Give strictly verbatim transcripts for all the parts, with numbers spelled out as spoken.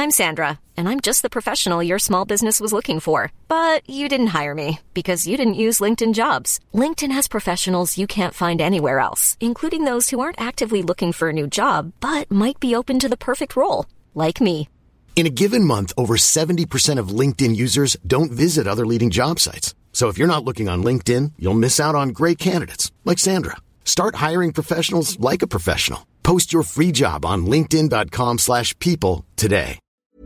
I'm Sandra, and I'm just the professional your small business was looking for. But you didn't hire me because you didn't use LinkedIn Jobs. LinkedIn has professionals you can't find anywhere else, including those who aren't actively looking for a new job, but might be open to the perfect role, like me. In a given month, over seventy percent of LinkedIn users don't visit other leading job sites. So if you're not looking on LinkedIn, you'll miss out on great candidates like Sandra. Start hiring professionals like a professional. Post your free job on linkedin dot com slash people today.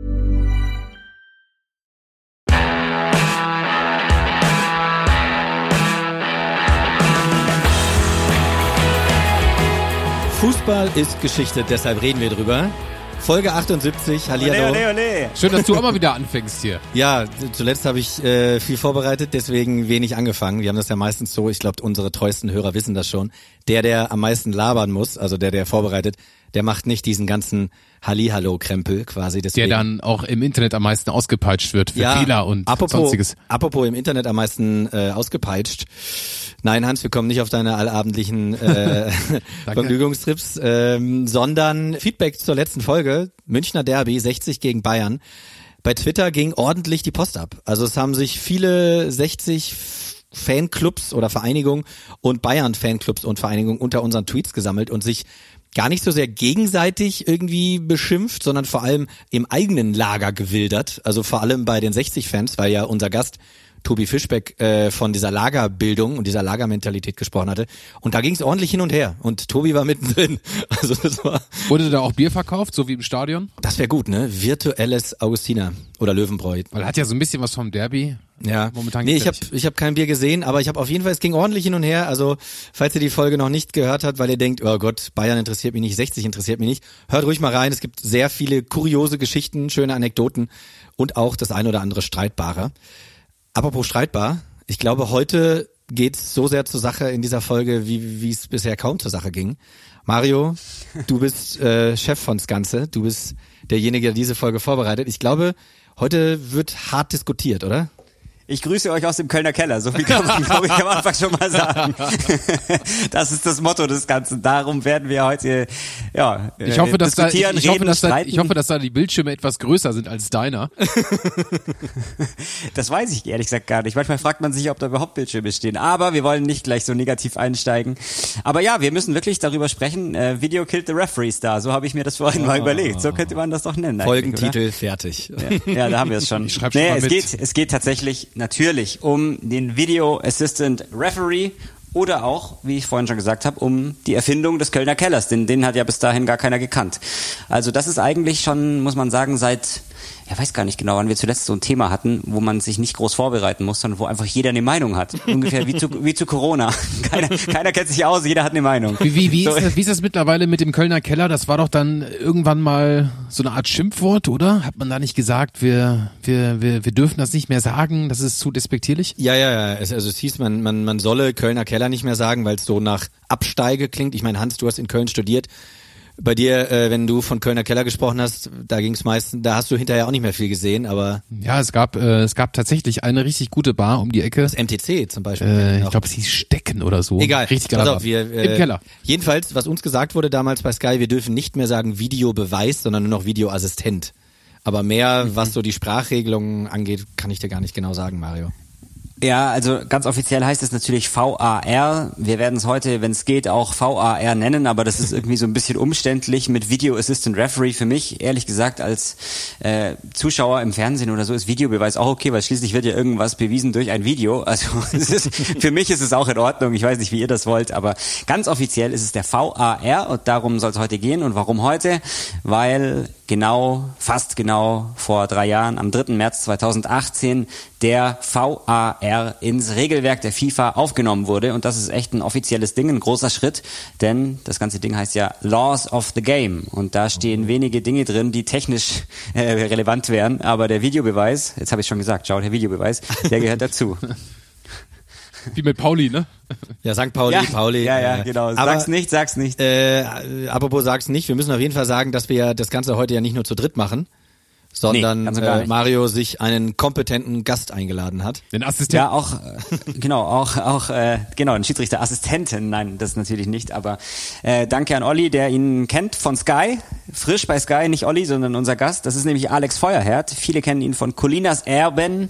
Fußball ist Geschichte, deshalb reden wir drüber. Folge achtundsiebzig, hallihallo. Ole, ole, ole. Schön, dass du auch mal wieder anfängst hier. Ja, zuletzt habe ich äh, viel vorbereitet, deswegen wenig angefangen. Wir haben das ja meistens so, ich glaube, unsere treuesten Hörer wissen das schon. Der, der am meisten labern muss, also der, der vorbereitet, der macht nicht diesen ganzen Hallihallo-Krempel quasi. Deswegen. Der dann auch im Internet am meisten ausgepeitscht wird für ja, Fehler und apropos, sonstiges. Apropos im Internet am meisten äh, ausgepeitscht. Nein, Hans, wir kommen nicht auf deine allabendlichen äh, Vergnügungstrips, ähm, sondern Feedback zur letzten Folge, Münchner Derby, sechzig gegen Bayern. Bei Twitter ging ordentlich die Post ab. Also es haben sich viele sechzig Fanclubs oder Vereinigungen und Bayern-Fanclubs und Vereinigungen unter unseren Tweets gesammelt und sich gar nicht so sehr gegenseitig irgendwie beschimpft, sondern vor allem im eigenen Lager gewildert. Also vor allem bei den sechzig-Fans, weil ja unser Gast Tobi Fischbeck äh, von dieser Lagerbildung und dieser Lagermentalität gesprochen hatte. Und da ging es ordentlich hin und her. Und Tobi war mittendrin. Also das war. Wurde da auch Bier verkauft, so wie im Stadion? Das wäre gut, ne? Virtuelles Augustiner oder Löwenbräu. Weil hat ja so ein bisschen was vom Derby. Ja, momentan nee, ich habe ich hab kein Bier gesehen, aber ich habe auf jeden Fall, es ging ordentlich hin und her. Also falls ihr die Folge noch nicht gehört habt, weil ihr denkt, oh Gott, Bayern interessiert mich nicht, sechzig interessiert mich nicht, hört ruhig mal rein. Es gibt sehr viele kuriose Geschichten, schöne Anekdoten und auch das ein oder andere Streitbare. Apropos streitbar, ich glaube, heute geht's so sehr zur Sache in dieser Folge, wie wie es bisher kaum zur Sache ging. Mario, du bist äh, Chef von das Ganze, du bist derjenige, der diese Folge vorbereitet. Ich glaube, heute wird hart diskutiert, oder? Ich grüße euch aus dem Kölner Keller, so viel kann man, glaube ich, am Anfang schon mal sagen. Das ist das Motto des Ganzen. Darum werden wir heute ja, ich hoffe, dass diskutieren, da, ich, ich reden, hoffe, dass streiten. Da, ich hoffe, dass da die Bildschirme etwas größer sind als deiner. Das weiß ich ehrlich gesagt gar nicht. Manchmal fragt man sich, ob da überhaupt Bildschirme stehen. Aber wir wollen nicht gleich so negativ einsteigen. Aber ja, wir müssen wirklich darüber sprechen. Äh, Video killed the referee star. So habe ich mir das vorhin oh. mal überlegt. So könnte man das doch nennen. Folgentitel fertig. Ja, ja, da haben wir es schon. Ich schreib schon nee, mal es mit. geht, es geht tatsächlich natürlich um den Video Assistant Referee oder auch, wie ich vorhin schon gesagt habe, um die Erfindung des Kölner Kellers, denn den hat ja bis dahin gar keiner gekannt. Also das ist eigentlich schon, muss man sagen, seit, ja weiß gar nicht genau, wann wir zuletzt so ein Thema hatten, wo man sich nicht groß vorbereiten muss, sondern wo einfach jeder eine Meinung hat. Ungefähr wie zu, wie zu Corona. Keiner, keiner kennt sich aus, jeder hat eine Meinung. Wie, wie, wie, so. ist das, wie ist das mittlerweile mit dem Kölner Keller? Das war doch dann irgendwann mal so eine Art Schimpfwort, oder? Hat man da nicht gesagt, wir, wir, wir, wir dürfen das nicht mehr sagen, das ist zu despektierlich? Ja, ja, ja. Es, also es hieß, man, man, man solle Kölner Keller nicht mehr sagen, weil es so nach Absteige klingt. Ich meine, Hans, du hast in Köln studiert. Bei dir, äh, wenn du von Kölner Keller gesprochen hast, da ging es meistens, da hast du hinterher auch nicht mehr viel gesehen, aber ja, es gab äh, es gab tatsächlich eine richtig gute Bar um die Ecke. Das M T C zum Beispiel. Äh, ich glaube, es hieß Stecken oder so. Egal. Richtig Pass auf, wir, äh, im Keller. Jedenfalls, was uns gesagt wurde damals bei Sky, wir dürfen nicht mehr sagen Videobeweis, sondern nur noch Videoassistent. Aber mehr, mhm. was so die Sprachregelungen angeht, kann ich dir gar nicht genau sagen, Mario. Ja, also ganz offiziell heißt es natürlich V A R. Wir werden es heute, wenn es geht, auch V A R nennen, aber das ist irgendwie so ein bisschen umständlich mit Video Assistant Referee. Für mich, ehrlich gesagt, als äh, Zuschauer im Fernsehen oder so, ist Videobeweis auch okay, weil schließlich wird ja irgendwas bewiesen durch ein Video. Also es ist, für mich ist es auch in Ordnung. Ich weiß nicht, wie ihr das wollt, aber ganz offiziell ist es der V A R und darum soll es heute gehen. Und warum heute? Weil genau, fast genau vor drei Jahren, am dritten März zweitausendachtzehn, der V A R ins Regelwerk der FIFA aufgenommen wurde. Und das ist echt ein offizielles Ding, ein großer Schritt, denn das ganze Ding heißt ja Laws of the Game. Und da stehen wenige Dinge drin, die technisch äh, relevant wären. Aber der Videobeweis, jetzt habe ich schon gesagt, schau, der Videobeweis, der gehört dazu. Wie mit Pauli, ne? Ja, Sankt Pauli, ja, Pauli. Ja, ja, genau. Sag's aber, nicht, sag's nicht. Äh, apropos sag's nicht, wir müssen auf jeden Fall sagen, dass wir das Ganze heute ja nicht nur zu dritt machen, sondern nee, äh, Mario sich einen kompetenten Gast eingeladen hat. Den Assistenten. Ja, auch, äh, genau, auch, auch, äh, genau, einen Schiedsrichterassistenten. Nein, das natürlich nicht, aber äh, danke an Olli, der ihn kennt von Sky, frisch bei Sky, nicht Olli, sondern unser Gast. Das ist nämlich Alex Feuerherd. Viele kennen ihn von Colinas Erben,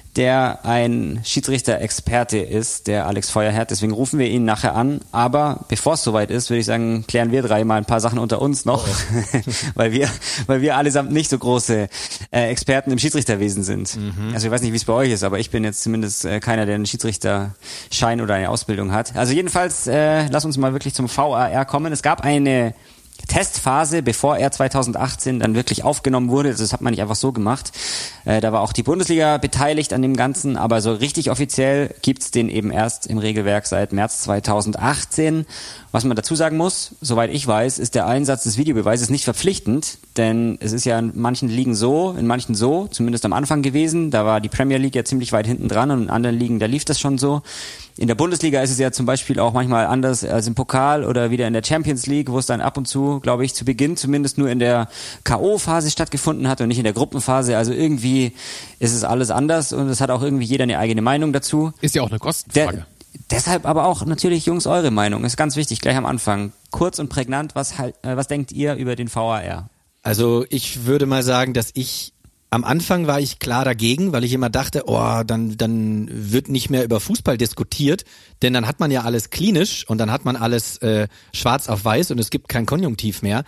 der ein Schiedsrichter-Experte ist, der Alex Feuerherd. Deswegen rufen wir ihn nachher an. Aber bevor es soweit ist, würde ich sagen, klären wir drei mal ein paar Sachen unter uns noch, oh. weil wir, weil wir allesamt nicht so große äh, Experten im Schiedsrichterwesen sind. Mhm. Also ich weiß nicht, wie es bei euch ist, aber ich bin jetzt zumindest äh, keiner, der einen Schiedsrichterschein oder eine Ausbildung hat. Also jedenfalls, äh, lass uns mal wirklich zum V A R kommen. Es gab eine Testphase, bevor er zweitausendachtzehn dann wirklich aufgenommen wurde. Das hat man nicht einfach so gemacht. Äh, da war auch die Bundesliga beteiligt an dem Ganzen, aber so richtig offiziell gibt's den eben erst im Regelwerk seit März zweitausendachtzehn. Was man dazu sagen muss, soweit ich weiß, ist der Einsatz des Videobeweises nicht verpflichtend, denn es ist ja in manchen Ligen so, in manchen so, zumindest am Anfang gewesen. Da war die Premier League ja ziemlich weit hinten dran und in anderen Ligen, da lief das schon so. In der Bundesliga ist es ja zum Beispiel auch manchmal anders als im Pokal oder wieder in der Champions League, wo es dann ab und zu, glaube ich, zu Beginn zumindest nur in der K O-Phase stattgefunden hat und nicht in der Gruppenphase. Also irgendwie ist es alles anders und es hat auch irgendwie jeder eine eigene Meinung dazu. Ist ja auch eine Kostenfrage. Der, deshalb aber auch natürlich, Jungs, eure Meinung ist ganz wichtig, gleich am Anfang. Kurz und prägnant, was, halt, äh, was denkt ihr über den V A R? Also ich würde mal sagen, dass ich am Anfang war ich klar dagegen, weil ich immer dachte, oh, dann dann wird nicht mehr über Fußball diskutiert, denn dann hat man ja alles klinisch und dann hat man alles äh, schwarz auf weiß und es gibt kein Konjunktiv mehr.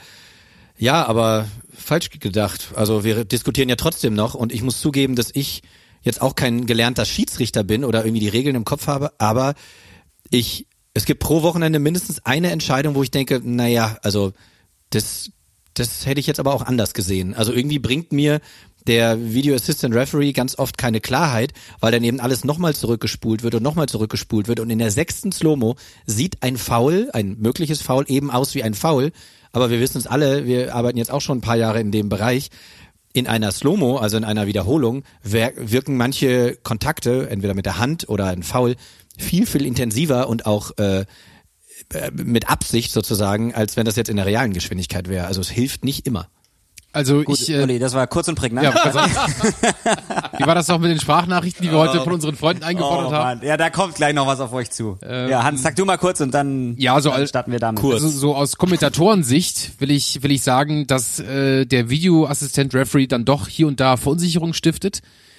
Ja, aber falsch gedacht. Also wir diskutieren ja trotzdem noch und ich muss zugeben, dass ich jetzt auch kein gelernter Schiedsrichter bin oder irgendwie die Regeln im Kopf habe, aber ich es gibt pro Wochenende mindestens eine Entscheidung, wo ich denke, naja, also das das hätte ich jetzt aber auch anders gesehen. Also irgendwie bringt mir der Video Assistant Referee ganz oft keine Klarheit, weil dann eben alles nochmal zurückgespult wird und nochmal zurückgespult wird und in der sechsten Slow-Mo sieht ein Foul, ein mögliches Foul eben aus wie ein Foul, aber wir wissen es alle, wir arbeiten jetzt auch schon ein paar Jahre in dem Bereich, in einer Slow-Mo, also in einer Wiederholung, wirken manche Kontakte, entweder mit der Hand oder ein Foul, viel, viel intensiver und auch äh, mit Absicht sozusagen, als wenn das jetzt in der realen Geschwindigkeit wäre. Also es hilft nicht immer. Also Gut, ich, äh, Olli, das war kurz und prägnant. Ja, also, wie war das noch mit den Sprachnachrichten, die wir heute von unseren Freunden eingefordert oh, haben? Mann. Ja, da kommt gleich noch was auf euch zu. Ähm, ja, Hans, sag du mal kurz und dann, ja, so dann als, starten wir damit. Also so aus Kommentatorensicht will ich will ich sagen, dass äh, der Videoassistent Referee dann doch hier und da Verunsicherung stiftet.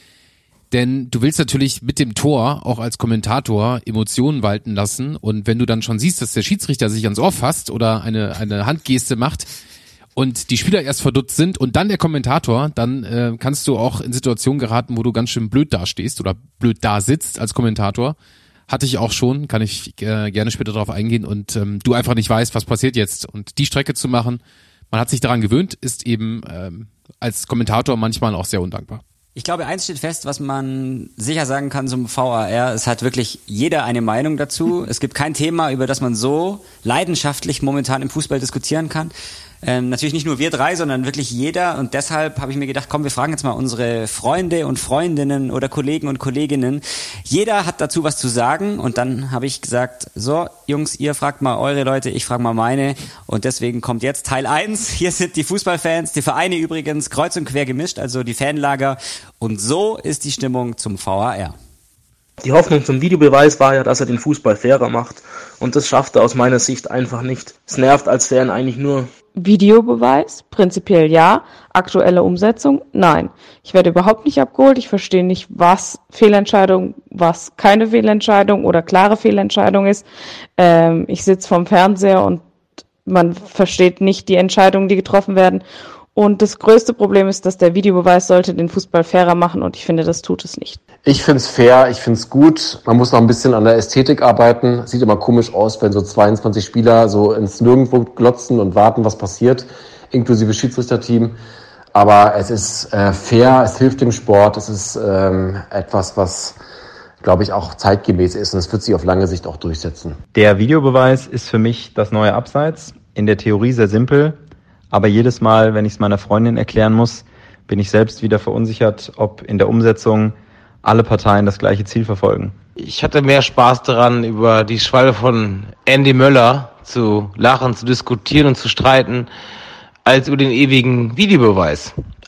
Denn du willst natürlich mit dem Tor auch als Kommentator Emotionen walten lassen und wenn du dann schon siehst, dass der Schiedsrichter sich ans Ohr fasst oder eine eine Handgeste macht, und die Spieler erst verdutzt sind und dann der Kommentator, dann äh, kannst du auch in Situationen geraten, wo du ganz schön blöd dastehst oder blöd da sitzt als Kommentator. Hatte ich auch schon, kann ich äh, gerne später darauf eingehen und ähm, du einfach nicht weißt, was passiert jetzt. Und die Strecke zu machen, man hat sich daran gewöhnt, ist eben ähm, als Kommentator manchmal auch sehr undankbar. Ich glaube, eins steht fest, was man sicher sagen kann zum V A R, es hat wirklich jeder eine Meinung dazu. Es gibt kein Thema, über das man so leidenschaftlich momentan im Fußball diskutieren kann. Ähm, natürlich nicht nur wir drei, sondern wirklich jeder und deshalb habe ich mir gedacht, komm, wir fragen jetzt mal unsere Freunde und Freundinnen oder Kollegen und Kolleginnen. Jeder hat dazu was zu sagen und dann habe ich gesagt, so Jungs, ihr fragt mal eure Leute, ich frage mal meine und deswegen kommt jetzt Teil eins. Hier sind die Fußballfans, die Vereine übrigens kreuz und quer gemischt, also die Fanlager und so ist die Stimmung zum V A R. Die Hoffnung zum Videobeweis war ja, dass er den Fußball fairer macht und das schafft er aus meiner Sicht einfach nicht. Es nervt als Fan eigentlich nur. Videobeweis? Prinzipiell ja. Aktuelle Umsetzung? Nein. Ich werde überhaupt nicht abgeholt. Ich verstehe nicht, was Fehlentscheidung, was keine Fehlentscheidung oder klare Fehlentscheidung ist. Ähm, ich sitze vorm Fernseher und man versteht nicht die Entscheidungen, die getroffen werden. Und das größte Problem ist, dass der Videobeweis sollte den Fußball fairer machen und ich finde, das tut es nicht. Ich finde es fair, ich finde es gut. Man muss noch ein bisschen an der Ästhetik arbeiten. Sieht immer komisch aus, wenn so zweiundzwanzig Spieler so ins Nirgendwo glotzen und warten, was passiert, inklusive Schiedsrichterteam. Aber es ist äh, fair, es hilft dem Sport, es ist ähm, etwas, was, glaube ich, auch zeitgemäß ist und es wird sich auf lange Sicht auch durchsetzen. Der Videobeweis ist für mich das neue Abseits. In der Theorie sehr simpel. Aber jedes Mal, wenn ich es meiner Freundin erklären muss, bin ich selbst wieder verunsichert, ob in der Umsetzung alle Parteien das gleiche Ziel verfolgen. Ich hatte mehr Spaß daran, über die Schwalbe von Andy Möller zu lachen, zu diskutieren und zu streiten, als über den ewigen Videobeweis.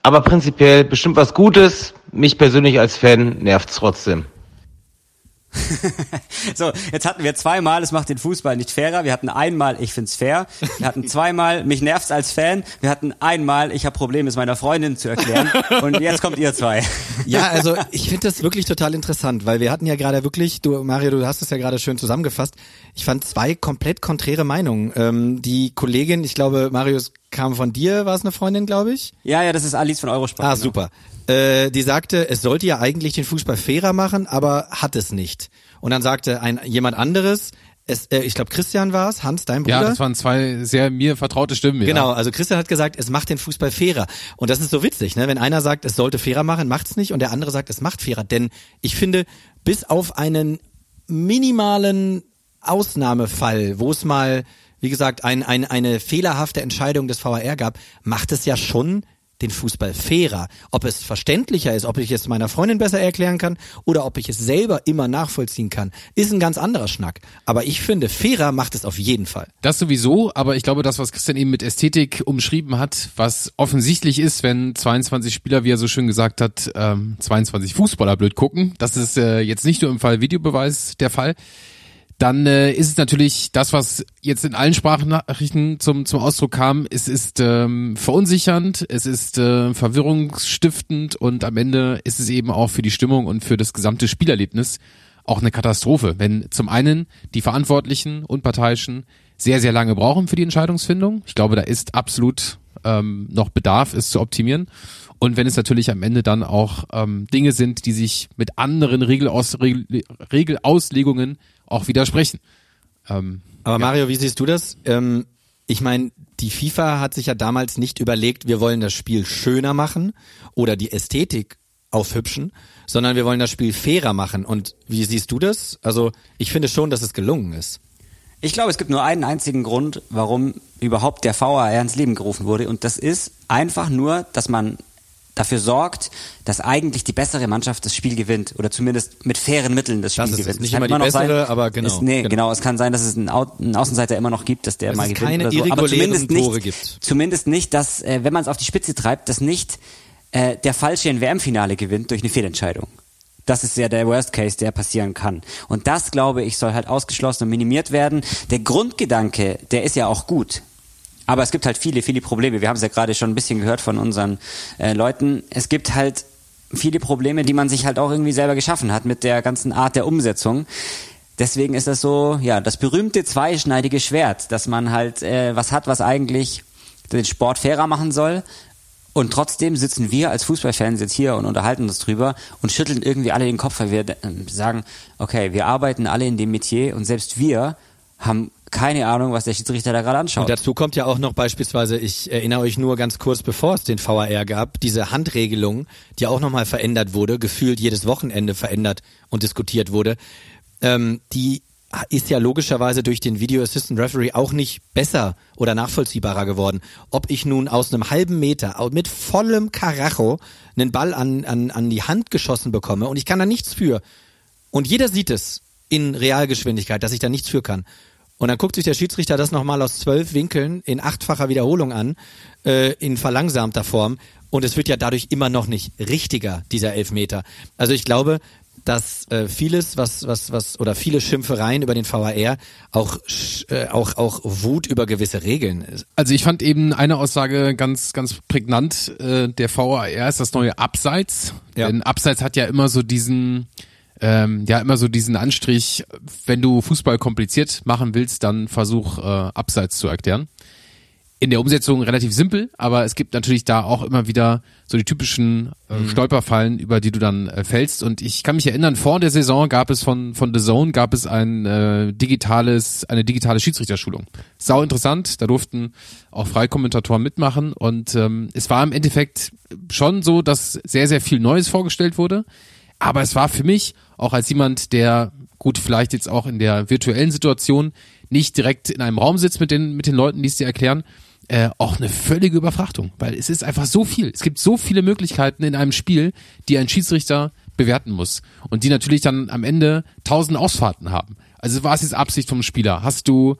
aber prinzipiell bestimmt was Gutes. Mich persönlich als Fan nervt's trotzdem. So, jetzt hatten wir zweimal, es macht den Fußball nicht fairer. Wir hatten einmal, ich find's fair. Wir hatten zweimal, mich nervt's als Fan. Wir hatten einmal, ich habe Probleme, es meiner Freundin zu erklären. Und jetzt kommt ihr zwei. Ja, also ich finde das wirklich total interessant, weil wir hatten ja gerade wirklich, du Mario, du hast es ja gerade schön zusammengefasst. Ich fand zwei komplett konträre Meinungen. Ähm, die Kollegin, ich glaube, Marius kam von dir, war es eine Freundin, glaube ich? Ja, ja, das ist Alice von Eurosport. Ah, genau. super. Äh, die sagte, es sollte ja eigentlich den Fußball fairer machen, aber hat es nicht. Und dann sagte ein jemand anderes, es, äh, ich glaube Christian war es, Hans, dein Bruder. Ja, das waren zwei sehr mir vertraute Stimmen. Ja. Genau, also Christian hat gesagt, es macht den Fußball fairer. Und das ist so witzig, ne? Wenn einer sagt, es sollte fairer machen, macht's nicht, und der andere sagt, es macht fairer. Denn ich finde, bis auf einen minimalen Ausnahmefall, wo es mal, wie gesagt, ein, ein, eine fehlerhafte Entscheidung des V A R gab, macht es ja schon den Fußball fairer. Ob es verständlicher ist, ob ich es meiner Freundin besser erklären kann oder ob ich es selber immer nachvollziehen kann, ist ein ganz anderer Schnack. Aber ich finde, fairer macht es auf jeden Fall. Das sowieso, aber ich glaube, das, was Christian eben mit Ästhetik umschrieben hat, was offensichtlich ist, wenn zweiundzwanzig Spieler, wie er so schön gesagt hat, ähm, zweiundzwanzig Fußballer blöd gucken, das ist äh, jetzt nicht nur im Fall Videobeweis der Fall, dann äh, ist es natürlich das, was jetzt in allen Sprachnachrichten zum zum Ausdruck kam. Es ist ähm, verunsichernd, es ist äh, verwirrungsstiftend und am Ende ist es eben auch für die Stimmung und für das gesamte Spielerlebnis auch eine Katastrophe, wenn zum einen die Verantwortlichen, Unparteiischen sehr, sehr lange brauchen für die Entscheidungsfindung. Ich glaube, da ist absolut ähm, noch Bedarf, es zu optimieren. Und wenn es natürlich am Ende dann auch ähm, Dinge sind, die sich mit anderen Regelaus- Regel- Regelauslegungen auch widersprechen. Ähm, Aber ja. Mario, wie siehst du das? Ähm, ich meine, die FIFA hat sich ja damals nicht überlegt, wir wollen das Spiel schöner machen oder die Ästhetik aufhübschen, sondern wir wollen das Spiel fairer machen. Und wie siehst du das? Also ich finde schon, dass es gelungen ist. Ich glaube, es gibt nur einen einzigen Grund, warum überhaupt der V A R ins Leben gerufen wurde. Und das ist einfach nur, dass man dafür sorgt, dass eigentlich die bessere Mannschaft das Spiel gewinnt oder zumindest mit fairen Mitteln das Spiel das ist gewinnt. nicht immer die bessere, sein, aber genau. Ist, nee, genau. genau. Es kann sein, dass es einen, Au- einen Außenseiter immer noch gibt, dass der dass mal es gewinnt keine oder so. Aber zumindest Tore nicht, gibt. zumindest nicht, dass, äh, wenn man es auf die Spitze treibt, dass nicht äh, der Falsche ein W M-Finale gewinnt durch eine Fehlentscheidung. Das ist ja der Worst Case, der passieren kann. Und das, glaube ich, soll halt ausgeschlossen und minimiert werden. Der Grundgedanke, der ist ja auch gut. Aber es gibt halt viele, viele Probleme. Wir haben es ja gerade schon ein bisschen gehört von unseren äh, Leuten. Es gibt halt viele Probleme, die man sich halt auch irgendwie selber geschaffen hat mit der ganzen Art der Umsetzung. Deswegen ist das so, ja, das berühmte zweischneidige Schwert, dass man halt äh, was hat, was eigentlich den Sport fairer machen soll. Und trotzdem sitzen wir als Fußballfans jetzt hier und unterhalten uns drüber und schütteln irgendwie alle den Kopf, weil wir äh, sagen, okay, wir arbeiten alle in dem Metier und selbst wir haben keine Ahnung, was der Schiedsrichter da gerade anschaut. Und dazu kommt ja auch noch beispielsweise, ich erinnere euch nur ganz kurz, bevor es den V A R gab, diese Handregelung, die auch nochmal verändert wurde, gefühlt jedes Wochenende verändert und diskutiert wurde, ähm, die ist ja logischerweise durch den Video Assistant Referee auch nicht besser oder nachvollziehbarer geworden. Ob ich nun aus einem halben Meter mit vollem Karacho einen Ball an, an, an die Hand geschossen bekomme und ich kann da nichts für. Und jeder sieht es in Realgeschwindigkeit, dass ich da nichts für kann. Und dann guckt sich der Schiedsrichter das nochmal aus zwölf Winkeln in achtfacher Wiederholung an, äh, in verlangsamter Form. Und es wird ja dadurch immer noch nicht richtiger, dieser Elfmeter. Also ich glaube, dass äh, vieles, was, was, was, oder viele Schimpfereien über den V A R auch, äh, auch, auch Wut über gewisse Regeln ist. Also ich fand eben eine Aussage ganz, ganz prägnant. Äh, der V A R ist das neue Abseits. Ja. Denn Abseits hat ja immer so diesen, ähm, ja immer so diesen Anstrich, wenn du Fußball kompliziert machen willst, dann versuch äh, Abseits zu erklären. In der Umsetzung relativ simpel, aber es gibt natürlich da auch immer wieder so die typischen äh, mhm. Stolperfallen, über die du dann äh, fällst. Und ich kann mich erinnern, vor der Saison gab es von von The Zone gab es ein äh, digitales eine digitale Schiedsrichterschulung. Sau interessant, da durften auch Freikommentatoren mitmachen und ähm, es war im Endeffekt schon so, dass sehr sehr viel Neues vorgestellt wurde. Aber es war für mich auch als jemand, der gut vielleicht jetzt auch in der virtuellen Situation nicht direkt in einem Raum sitzt mit den mit den Leuten, die es dir erklären. Äh, auch eine völlige Überfrachtung, weil es ist einfach so viel. Es gibt so viele Möglichkeiten in einem Spiel, die ein Schiedsrichter bewerten muss und die natürlich dann am Ende tausend Ausfahrten haben. Also war es jetzt Absicht vom Spieler? Hast du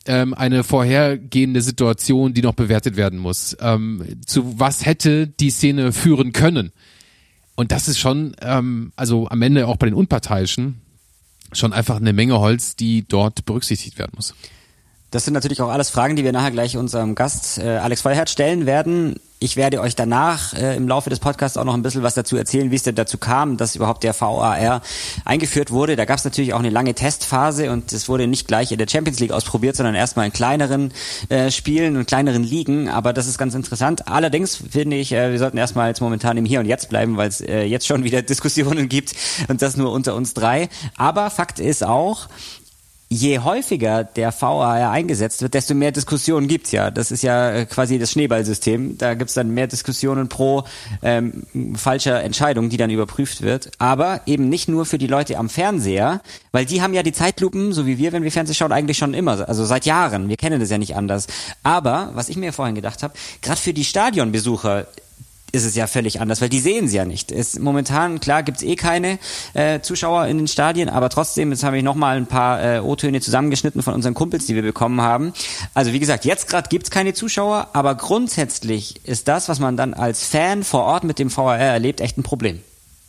ähm, eine vorhergehende Situation, die noch bewertet werden muss. Ähm, zu was hätte die Szene führen können? Und das ist schon, ähm, also am Ende auch bei den Unparteiischen, schon einfach eine Menge Holz, die dort berücksichtigt werden muss. Das sind natürlich auch alles Fragen, die wir nachher gleich unserem Gast äh, Alex Feuerherdt stellen werden. Ich werde euch danach äh, im Laufe des Podcasts auch noch ein bisschen was dazu erzählen, wie es denn dazu kam, dass überhaupt der V A R eingeführt wurde. Da gab es natürlich auch eine lange Testphase und es wurde nicht gleich in der Champions League ausprobiert, sondern erstmal in kleineren äh, Spielen und kleineren Ligen. Aber das ist ganz interessant. Allerdings finde ich, äh, wir sollten erstmal jetzt momentan im Hier und Jetzt bleiben, weil es äh, jetzt schon wieder Diskussionen gibt und das nur unter uns drei. Aber Fakt ist auch, je häufiger der V A R eingesetzt wird, desto mehr Diskussionen gibt's ja. Das ist ja quasi das Schneeballsystem. Da gibt's dann mehr Diskussionen pro ähm, falscher Entscheidung, die dann überprüft wird. Aber eben nicht nur für die Leute am Fernseher, weil die haben ja die Zeitlupen, so wie wir, wenn wir Fernsehen schauen, eigentlich schon immer, also seit Jahren. Wir kennen das ja nicht anders. Aber, was ich mir vorhin gedacht habe, gerade für die Stadionbesucher ist es ja völlig anders, weil die sehen sie ja nicht. Es, momentan, klar, gibt's eh keine äh, Zuschauer in den Stadien, aber trotzdem, jetzt habe ich nochmal ein paar äh, O-Töne zusammengeschnitten von unseren Kumpels, die wir bekommen haben. Also wie gesagt, jetzt gerade gibt's keine Zuschauer, aber grundsätzlich ist das, was man dann als Fan vor Ort mit dem V A R erlebt, echt ein Problem.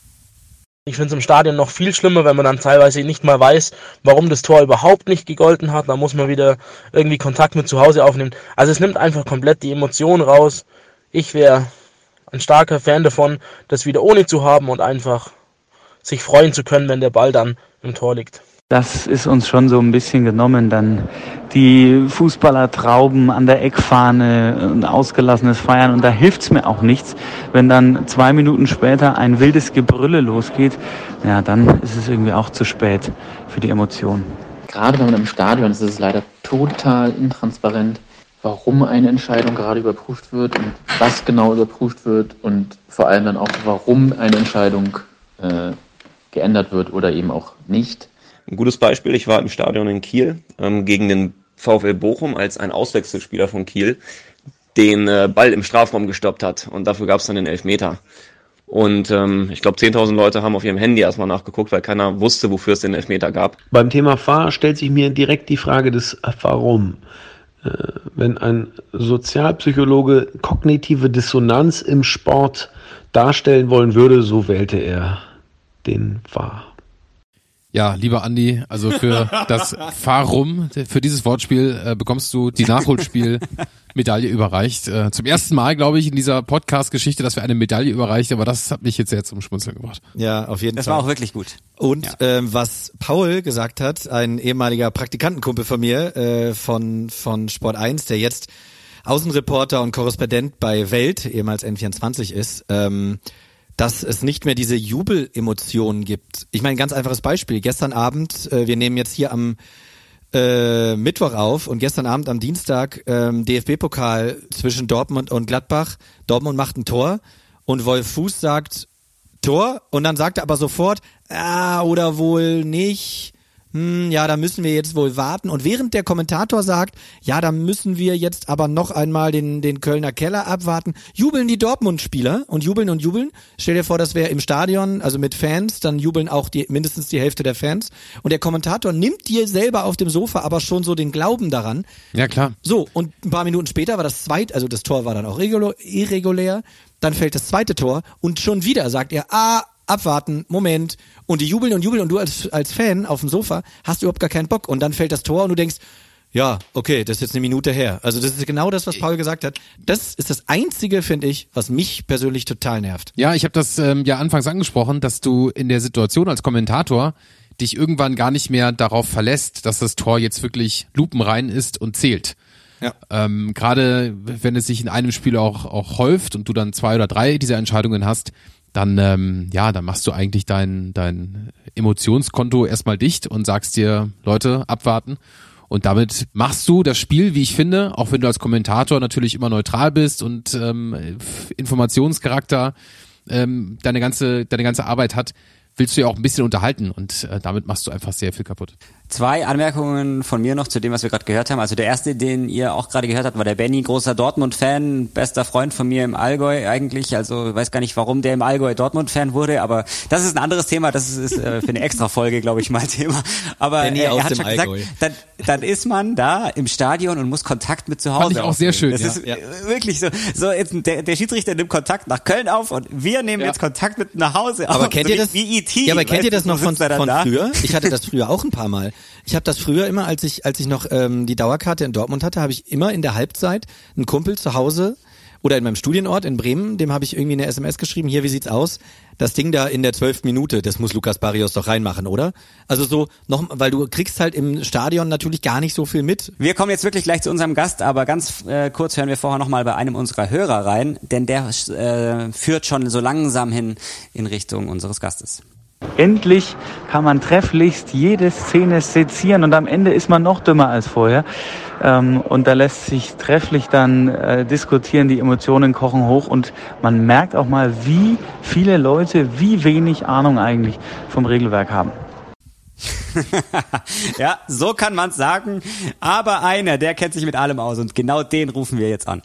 Ich finde es im Stadion noch viel schlimmer, wenn man dann teilweise nicht mal weiß, warum das Tor überhaupt nicht gegolten hat. Da muss man wieder irgendwie Kontakt mit zu Hause aufnehmen. Also es nimmt einfach komplett die Emotionen raus. Ich wäre ein starker Fan davon, das wieder ohne zu haben und einfach sich freuen zu können, wenn der Ball dann im Tor liegt. Das ist uns schon so ein bisschen genommen, dann die Fußballertrauben an der Eckfahne und ausgelassenes Feiern. Und da hilft's mir auch nichts, wenn dann zwei Minuten später ein wildes Gebrülle losgeht. Ja, dann ist es irgendwie auch zu spät für die Emotionen. Gerade wenn man im Stadion ist, ist es leider total intransparent, warum eine Entscheidung gerade überprüft wird und was genau überprüft wird und vor allem dann auch, warum eine Entscheidung äh, geändert wird oder eben auch nicht. Ein gutes Beispiel, ich war im Stadion in Kiel ähm, gegen den VfL Bochum, als ein Auswechselspieler von Kiel den äh, Ball im Strafraum gestoppt hat und dafür gab es dann den Elfmeter. Und ähm, ich glaube, zehntausend Leute haben auf ihrem Handy erstmal nachgeguckt, weil keiner wusste, wofür es den Elfmeter gab. Beim Thema V A R stellt sich mir direkt die Frage des Warum. Wenn ein Sozialpsychologe kognitive Dissonanz im Sport darstellen wollen würde, so wählte er den V A R. Ja, lieber Andi, also für das Warum, für dieses Wortspiel äh, bekommst du die Nachholspiel-Medaille überreicht. Äh, zum ersten Mal, glaube ich, in dieser Podcast-Geschichte, dass wir eine Medaille überreicht, aber das hat mich jetzt sehr zum Schmunzeln gebracht. Ja, auf jeden das Fall. Das war auch wirklich gut. Und ja. ähm, was Paul gesagt hat, ein ehemaliger Praktikantenkumpel von mir äh, von von Sport eins, der jetzt Außenreporter und Korrespondent bei Welt, ehemals N vierundzwanzig ist, ähm, dass es nicht mehr diese Jubelemotionen gibt. Ich meine, ganz einfaches Beispiel. Gestern Abend, äh, wir nehmen jetzt hier am äh, Mittwoch auf und gestern Abend am Dienstag ähm, D F B-Pokal zwischen Dortmund und Gladbach. Dortmund macht ein Tor und Wolf Fuß sagt Tor und dann sagt er aber sofort, ah, oder wohl nicht. Hm, ja, da müssen wir jetzt wohl warten. Und während der Kommentator sagt, ja, da müssen wir jetzt aber noch einmal den, den Kölner Keller abwarten, jubeln die Dortmund-Spieler und jubeln und jubeln. Stell dir vor, das wäre im Stadion, also mit Fans, dann jubeln auch die mindestens die Hälfte der Fans. Und der Kommentator nimmt dir selber auf dem Sofa aber schon so den Glauben daran. Ja, klar. So, und ein paar Minuten später war das zweite, also das Tor war dann auch irregulär, dann fällt das zweite Tor und schon wieder sagt er, ah, abwarten, Moment. Und die jubeln und jubeln und du als als Fan auf dem Sofa hast überhaupt gar keinen Bock. Und dann fällt das Tor und du denkst, ja, okay, das ist jetzt eine Minute her. Also das ist genau das, was Paul gesagt hat. Das ist das Einzige, finde ich, was mich persönlich total nervt. Ja, ich habe das ähm, ja anfangs angesprochen, dass du in der Situation als Kommentator dich irgendwann gar nicht mehr darauf verlässt, dass das Tor jetzt wirklich lupenrein ist und zählt. Ja. Ähm, gerade wenn es sich in einem Spiel auch auch häuft und du dann zwei oder drei dieser Entscheidungen hast, dann ähm, ja, dann machst du eigentlich dein dein Emotionskonto erstmal dicht und sagst dir, Leute, abwarten. Und damit machst du das Spiel, wie ich finde, auch wenn du als Kommentator natürlich immer neutral bist und ähm, Informationscharakter ähm, deine ganze deine ganze Arbeit hat, willst du ja auch ein bisschen unterhalten und äh, damit machst du einfach sehr viel kaputt. Zwei Anmerkungen von mir noch zu dem, was wir gerade gehört haben. Also der erste, den ihr auch gerade gehört habt, war der Benny, großer Dortmund-Fan, bester Freund von mir im Allgäu eigentlich. Also weiß gar nicht, warum der im Allgäu Dortmund-Fan wurde, aber das ist ein anderes Thema. Das ist, ist äh, für eine extra Folge, glaube ich, mal Thema. Aber Benny äh, er aus hat dem schon Allgäu. gesagt, dann, dann ist man da im Stadion und muss Kontakt mit zu Hause Fand ich auch sehr schön. Das Ja. ist Ja. wirklich so. So jetzt der, der Schiedsrichter nimmt Kontakt nach Köln auf und wir nehmen Ja. jetzt Kontakt mit nach Hause auf. Aber kennt so ihr das? Wie, wie E T, ja, aber kennt ihr das weißt du, noch so von, sitzt er dann von da. früher? Ich hatte das früher auch ein paar Mal. Ich habe das früher immer, als ich als ich noch ähm, die Dauerkarte in Dortmund hatte, habe ich immer in der Halbzeit einen Kumpel zu Hause oder in meinem Studienort in Bremen, dem habe ich irgendwie eine S M S geschrieben, hier, wie sieht's aus? Das Ding da in der zwölften Minute, das muss Lucas Barrios doch reinmachen, oder? Also so noch, weil du kriegst halt im Stadion natürlich gar nicht so viel mit. Wir kommen jetzt wirklich gleich zu unserem Gast, aber ganz äh, kurz hören wir vorher nochmal bei einem unserer Hörer rein, denn der äh, führt schon so langsam hin in Richtung unseres Gastes. Endlich kann man trefflichst jede Szene sezieren und am Ende ist man noch dümmer als vorher. Ähm, und da lässt sich trefflich dann äh, diskutieren, die Emotionen kochen hoch und man merkt auch mal, wie viele Leute, wie wenig Ahnung eigentlich vom Regelwerk haben. Ja, so kann man's sagen, aber einer, der kennt sich mit allem aus und genau den rufen wir jetzt an.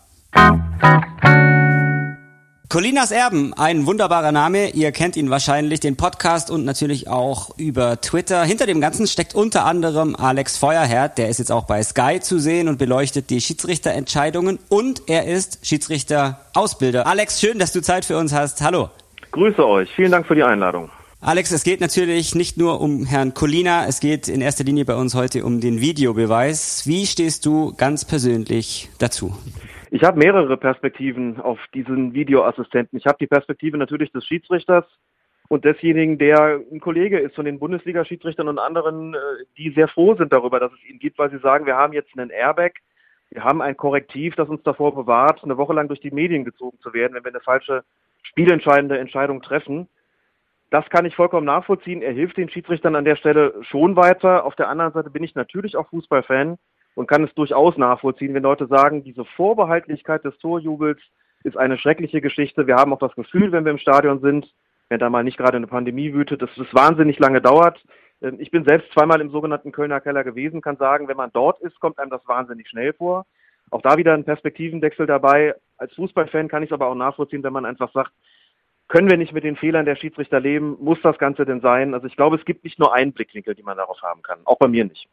Colinas Erben, ein wunderbarer Name. Ihr kennt ihn wahrscheinlich, den Podcast und natürlich auch über Twitter. Hinter dem Ganzen steckt unter anderem Alex Feuerherd. Der ist jetzt auch bei Sky zu sehen und beleuchtet die Schiedsrichterentscheidungen. Und er ist Schiedsrichter-Ausbilder. Alex, schön, dass du Zeit für uns hast. Hallo. Grüße euch. Vielen Dank für die Einladung. Alex, es geht natürlich nicht nur um Herrn Colina. Es geht in erster Linie bei uns heute um den Videobeweis. Wie stehst du ganz persönlich dazu? Ich habe mehrere Perspektiven auf diesen Videoassistenten. Ich habe die Perspektive natürlich des Schiedsrichters und desjenigen, der ein Kollege ist von den Bundesliga-Schiedsrichtern und anderen, die sehr froh sind darüber, dass es ihn gibt, weil sie sagen, wir haben jetzt einen Airbag, wir haben ein Korrektiv, das uns davor bewahrt, eine Woche lang durch die Medien gezogen zu werden, wenn wir eine falsche spielentscheidende Entscheidung treffen. Das kann ich vollkommen nachvollziehen. Er hilft den Schiedsrichtern an der Stelle schon weiter. Auf der anderen Seite bin ich natürlich auch Fußballfan und kann es durchaus nachvollziehen, wenn Leute sagen, diese Vorbehaltlichkeit des Torjubels ist eine schreckliche Geschichte. Wir haben auch das Gefühl, wenn wir im Stadion sind, wenn da mal nicht gerade eine Pandemie wütet, dass es wahnsinnig lange dauert. Ich bin selbst zweimal im sogenannten Kölner Keller gewesen, kann sagen, wenn man dort ist, kommt einem das wahnsinnig schnell vor. Auch da wieder ein Perspektivenwechsel dabei. Als Fußballfan kann ich es aber auch nachvollziehen, wenn man einfach sagt, können wir nicht mit den Fehlern der Schiedsrichter leben? Muss das Ganze denn sein? Also ich glaube, es gibt nicht nur einen Blickwinkel, die man darauf haben kann. Auch bei mir nicht.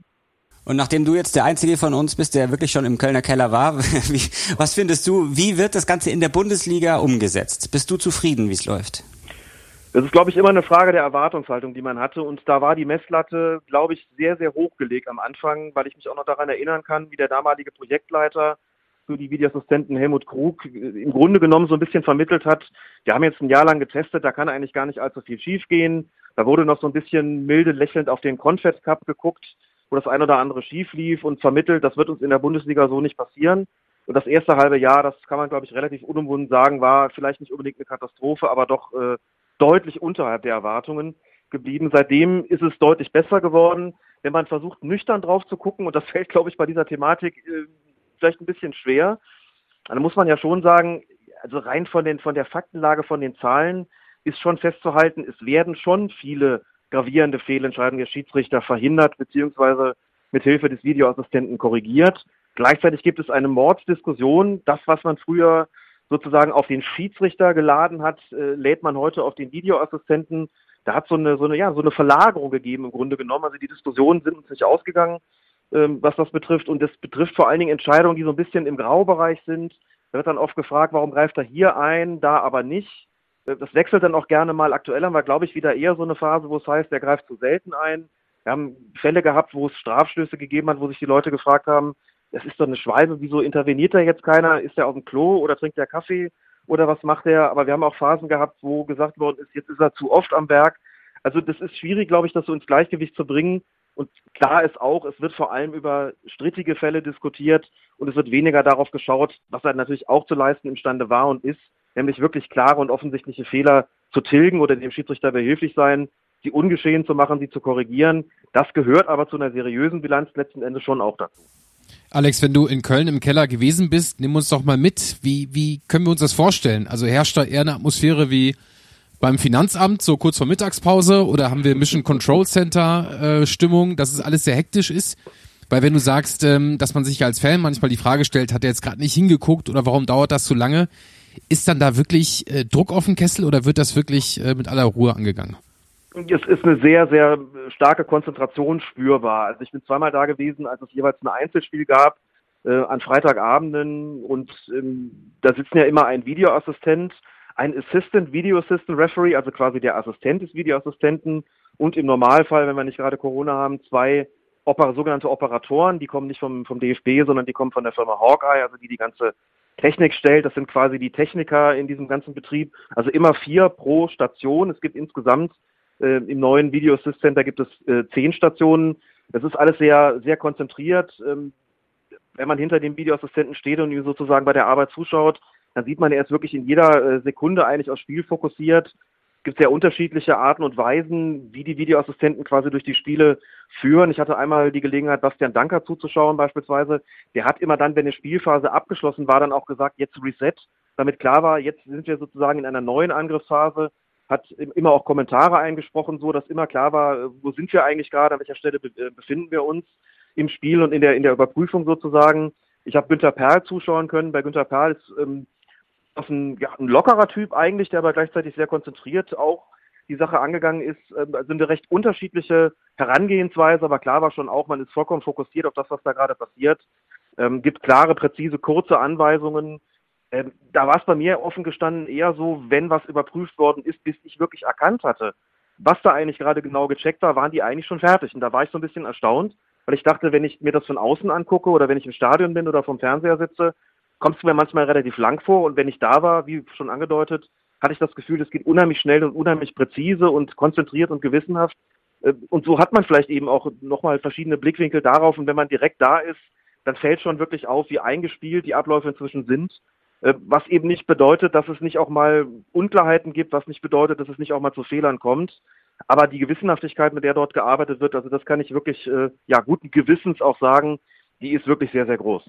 Und nachdem du jetzt der Einzige von uns bist, der wirklich schon im Kölner Keller war, wie, was findest du, wie wird das Ganze in der Bundesliga umgesetzt? Bist du zufrieden, wie es läuft? Das ist, glaube ich, immer eine Frage der Erwartungshaltung, die man hatte. Und da war die Messlatte, glaube ich, sehr, sehr hochgelegt am Anfang, weil ich mich auch noch daran erinnern kann, wie der damalige Projektleiter für die Videoassistenten Helmut Krug im Grunde genommen so ein bisschen vermittelt hat, wir haben jetzt ein Jahr lang getestet, da kann eigentlich gar nicht allzu viel schief gehen. Da wurde noch so ein bisschen milde lächelnd auf den Confed Cup geguckt, wo das ein oder andere schief lief und vermittelt, das wird uns in der Bundesliga so nicht passieren. Und das erste halbe Jahr, das kann man, glaube ich, relativ unumwunden sagen, war vielleicht nicht unbedingt eine Katastrophe, aber doch äh, deutlich unterhalb der Erwartungen geblieben. Seitdem ist es deutlich besser geworden. Wenn man versucht, nüchtern drauf zu gucken, und das fällt, glaube ich, bei dieser Thematik äh, vielleicht ein bisschen schwer, dann muss man ja schon sagen, also rein von den von der Faktenlage, von den Zahlen ist schon festzuhalten, es werden schon viele gravierende Fehlentscheidungen der Schiedsrichter verhindert bzw. mit Hilfe des Videoassistenten korrigiert. Gleichzeitig gibt es eine Mordsdiskussion. Das, was man früher sozusagen auf den Schiedsrichter geladen hat, äh, lädt man heute auf den Videoassistenten. Da hat so eine, so eine, ja, so eine Verlagerung gegeben im Grunde genommen. Also die Diskussionen sind uns nicht ausgegangen, ähm, was das betrifft. Und das betrifft vor allen Dingen Entscheidungen, die so ein bisschen im Graubereich sind. Da wird dann oft gefragt, warum greift er hier ein, da aber nicht. Das wechselt dann auch gerne mal. Aktuell haben wir, glaube ich, wieder eher so eine Phase, wo es heißt, der greift zu selten ein. Wir haben Fälle gehabt, wo es Strafstöße gegeben hat, wo sich die Leute gefragt haben, das ist doch eine Schweibe, wieso interveniert da jetzt keiner? Ist der auf dem Klo oder trinkt der Kaffee oder was macht der? Aber wir haben auch Phasen gehabt, wo gesagt worden ist, jetzt ist er zu oft am Werk. Also das ist schwierig, glaube ich, das so ins Gleichgewicht zu bringen. Und klar ist auch, es wird vor allem über strittige Fälle diskutiert und es wird weniger darauf geschaut, was er natürlich auch zu leisten imstande war und ist, nämlich wirklich klare und offensichtliche Fehler zu tilgen oder dem Schiedsrichter behilflich sein, sie ungeschehen zu machen, sie zu korrigieren. Das gehört aber zu einer seriösen Bilanz letzten Endes schon auch dazu. Alex, wenn du in Köln im Keller gewesen bist, nimm uns doch mal mit. Wie, wie können wir uns das vorstellen? Also herrscht da eher eine Atmosphäre wie beim Finanzamt, so kurz vor Mittagspause, oder haben wir Mission Control Center äh, Stimmung, dass es alles sehr hektisch ist? Weil wenn du sagst, ähm, dass man sich als Fan manchmal die Frage stellt, hat er jetzt gerade nicht hingeguckt oder warum dauert das so lange, ist dann da wirklich äh, Druck auf den Kessel oder wird das wirklich äh, mit aller Ruhe angegangen? Es ist eine sehr, sehr starke Konzentration spürbar. Also ich bin zweimal da gewesen, als es jeweils ein Einzelspiel gab, äh, an Freitagabenden, und ähm, da sitzen ja immer ein Videoassistent, ein Assistant, Video Assistant Referee, also quasi der Assistent des Videoassistenten, und im Normalfall, wenn wir nicht gerade Corona haben, zwei Oper- sogenannte Operatoren, die kommen nicht vom, vom D F B, sondern die kommen von der Firma Hawkeye, also die die ganze Technik stellt. Das sind quasi die Techniker in diesem ganzen Betrieb, also immer vier pro Station. Es gibt insgesamt äh, im neuen Video Assist Center gibt es äh, zehn Stationen. Das ist alles sehr, sehr konzentriert. Ähm, wenn man hinter dem Videoassistenten steht und ihm sozusagen bei der Arbeit zuschaut, dann sieht man, er ist wirklich in jeder äh, Sekunde eigentlich aufs Spiel fokussiert. Es gibt sehr unterschiedliche Arten und Weisen, wie die Videoassistenten quasi durch die Spiele führen. Ich hatte einmal die Gelegenheit, Bastian Danker zuzuschauen beispielsweise. Der hat immer dann, wenn eine Spielphase abgeschlossen war, dann auch gesagt, jetzt Reset, damit klar war, jetzt sind wir sozusagen in einer neuen Angriffsphase, hat immer auch Kommentare eingesprochen, so dass immer klar war, wo sind wir eigentlich gerade, an welcher Stelle befinden wir uns im Spiel und in der in der Überprüfung sozusagen. Ich habe Günther Perl zuschauen können. Bei Günther Perl ist ähm, Ein, ja, ein lockerer Typ eigentlich, der aber gleichzeitig sehr konzentriert auch die Sache angegangen ist. Ähm, also eine recht unterschiedliche Herangehensweise, aber klar war schon auch, man ist vollkommen fokussiert auf das, was da gerade passiert. Ähm, gibt klare, präzise, kurze Anweisungen. Ähm, da war es bei mir offen gestanden eher so, wenn was überprüft worden ist, bis ich wirklich erkannt hatte, was da eigentlich gerade genau gecheckt war, waren die eigentlich schon fertig. Und da war ich so ein bisschen erstaunt, weil ich dachte, wenn ich mir das von außen angucke oder wenn ich im Stadion bin oder vom Fernseher sitze, kommst du mir manchmal relativ lang vor, und wenn ich da war, wie schon angedeutet, hatte ich das Gefühl, das geht unheimlich schnell und unheimlich präzise und konzentriert und gewissenhaft. Und so hat man vielleicht eben auch nochmal verschiedene Blickwinkel darauf, und wenn man direkt da ist, dann fällt schon wirklich auf, wie eingespielt die Abläufe inzwischen sind, was eben nicht bedeutet, dass es nicht auch mal Unklarheiten gibt, was nicht bedeutet, dass es nicht auch mal zu Fehlern kommt. Aber die Gewissenhaftigkeit, mit der dort gearbeitet wird, also das kann ich wirklich ja guten Gewissens auch sagen, die ist wirklich sehr, sehr groß.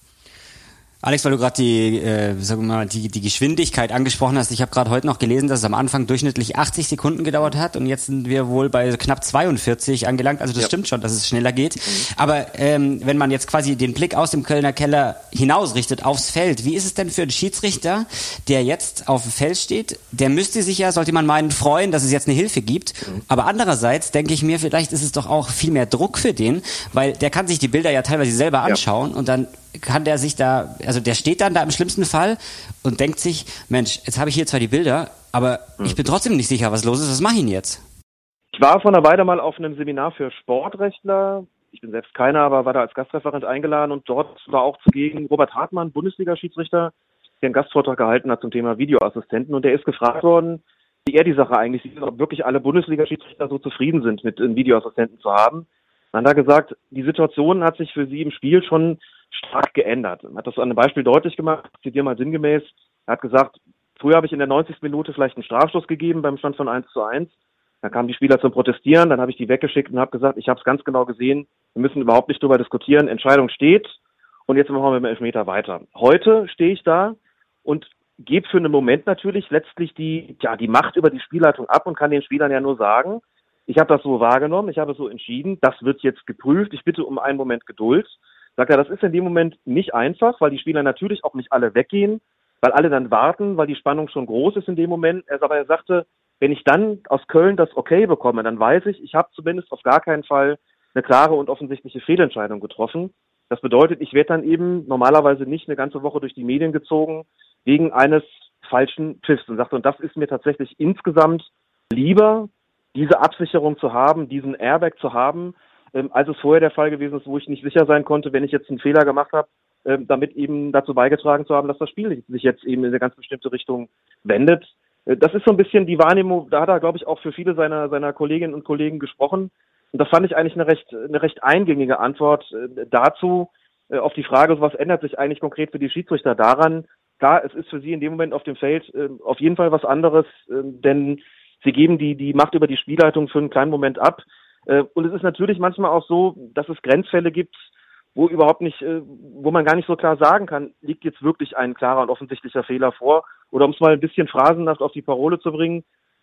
Alex, weil du gerade die, äh, sagen wir mal, die, die Geschwindigkeit angesprochen hast. Ich habe gerade heute noch gelesen, dass es am Anfang durchschnittlich achtzig Sekunden gedauert hat, und jetzt sind wir wohl bei knapp zweiundvierzig angelangt. Also das ja. stimmt schon, dass es schneller geht. Mhm. Aber ähm, wenn man jetzt quasi den Blick aus dem Kölner Keller hinausrichtet aufs Feld, wie ist es denn für einen Schiedsrichter, der jetzt auf dem Feld steht? Der müsste sich ja, sollte man meinen, freuen, dass es jetzt eine Hilfe gibt. Mhm. Aber andererseits denke ich mir, vielleicht ist es doch auch viel mehr Druck für den, weil der kann sich die Bilder ja teilweise selber anschauen, ja. und dann kann der sich da, also der steht dann da im schlimmsten Fall und denkt sich, Mensch, jetzt habe ich hier zwar die Bilder, aber ich bin trotzdem nicht sicher, was los ist, was mache ich denn jetzt? Ich war vor einer Weile mal auf einem Seminar für Sportrechtler. Ich bin selbst keiner, aber war da als Gastreferent eingeladen, und dort war auch zugegen Robert Hartmann, Bundesliga-Schiedsrichter, der einen Gastvortrag gehalten hat zum Thema Videoassistenten, und der ist gefragt worden, wie er die Sache eigentlich sieht, ob wirklich alle Bundesliga-Schiedsrichter so zufrieden sind, mit einem Videoassistenten zu haben. Man hat da gesagt, die Situation hat sich für sie im Spiel schon stark geändert. Man hat das an einem Beispiel deutlich gemacht, ich zitiere mal sinngemäß. Er hat gesagt, früher habe ich in der neunzigsten Minute vielleicht einen Strafstoß gegeben beim Stand von eins zu eins. Dann kamen die Spieler zum Protestieren, dann habe ich die weggeschickt und habe gesagt, ich habe es ganz genau gesehen, wir müssen überhaupt nicht drüber diskutieren, Entscheidung steht, und jetzt machen wir mit dem Elfmeter weiter. Heute stehe ich da und gebe für einen Moment natürlich letztlich die, ja, die Macht über die Spielleitung ab und kann den Spielern ja nur sagen, ich habe das so wahrgenommen, ich habe es so entschieden, das wird jetzt geprüft, ich bitte um einen Moment Geduld. Sagt er, das ist in dem Moment nicht einfach, weil die Spieler natürlich auch nicht alle weggehen, weil alle dann warten, weil die Spannung schon groß ist in dem Moment. Aber er sagte, wenn ich dann aus Köln das Okay bekomme, dann weiß ich, ich habe zumindest auf gar keinen Fall eine klare und offensichtliche Fehlentscheidung getroffen. Das bedeutet, ich werde dann eben normalerweise nicht eine ganze Woche durch die Medien gezogen wegen eines falschen Pfiffs. Und sagte, und das ist mir tatsächlich insgesamt lieber, diese Absicherung zu haben, diesen Airbag zu haben, als es vorher der Fall gewesen ist, wo ich nicht sicher sein konnte, wenn ich jetzt einen Fehler gemacht habe, äh, damit eben dazu beigetragen zu haben, dass das Spiel sich jetzt eben in eine ganz bestimmte Richtung wendet. Äh, das ist so ein bisschen die Wahrnehmung, da hat er, glaube ich, auch für viele seiner seiner Kolleginnen und Kollegen gesprochen. Und das fand ich eigentlich eine recht eine recht eingängige Antwort äh, dazu, äh, auf die Frage, was ändert sich eigentlich konkret für die Schiedsrichter daran. Klar, es ist für sie in dem Moment auf dem Feld äh, auf jeden Fall was anderes, äh, denn sie geben die die Macht über die Spielleitung für einen kleinen Moment ab. Und es ist natürlich manchmal auch so, dass es Grenzfälle gibt, wo überhaupt nicht, wo man gar nicht so klar sagen kann, liegt jetzt wirklich ein klarer und offensichtlicher Fehler vor. Oder um es mal ein bisschen phrasenhaft auf die Parole zu bringen,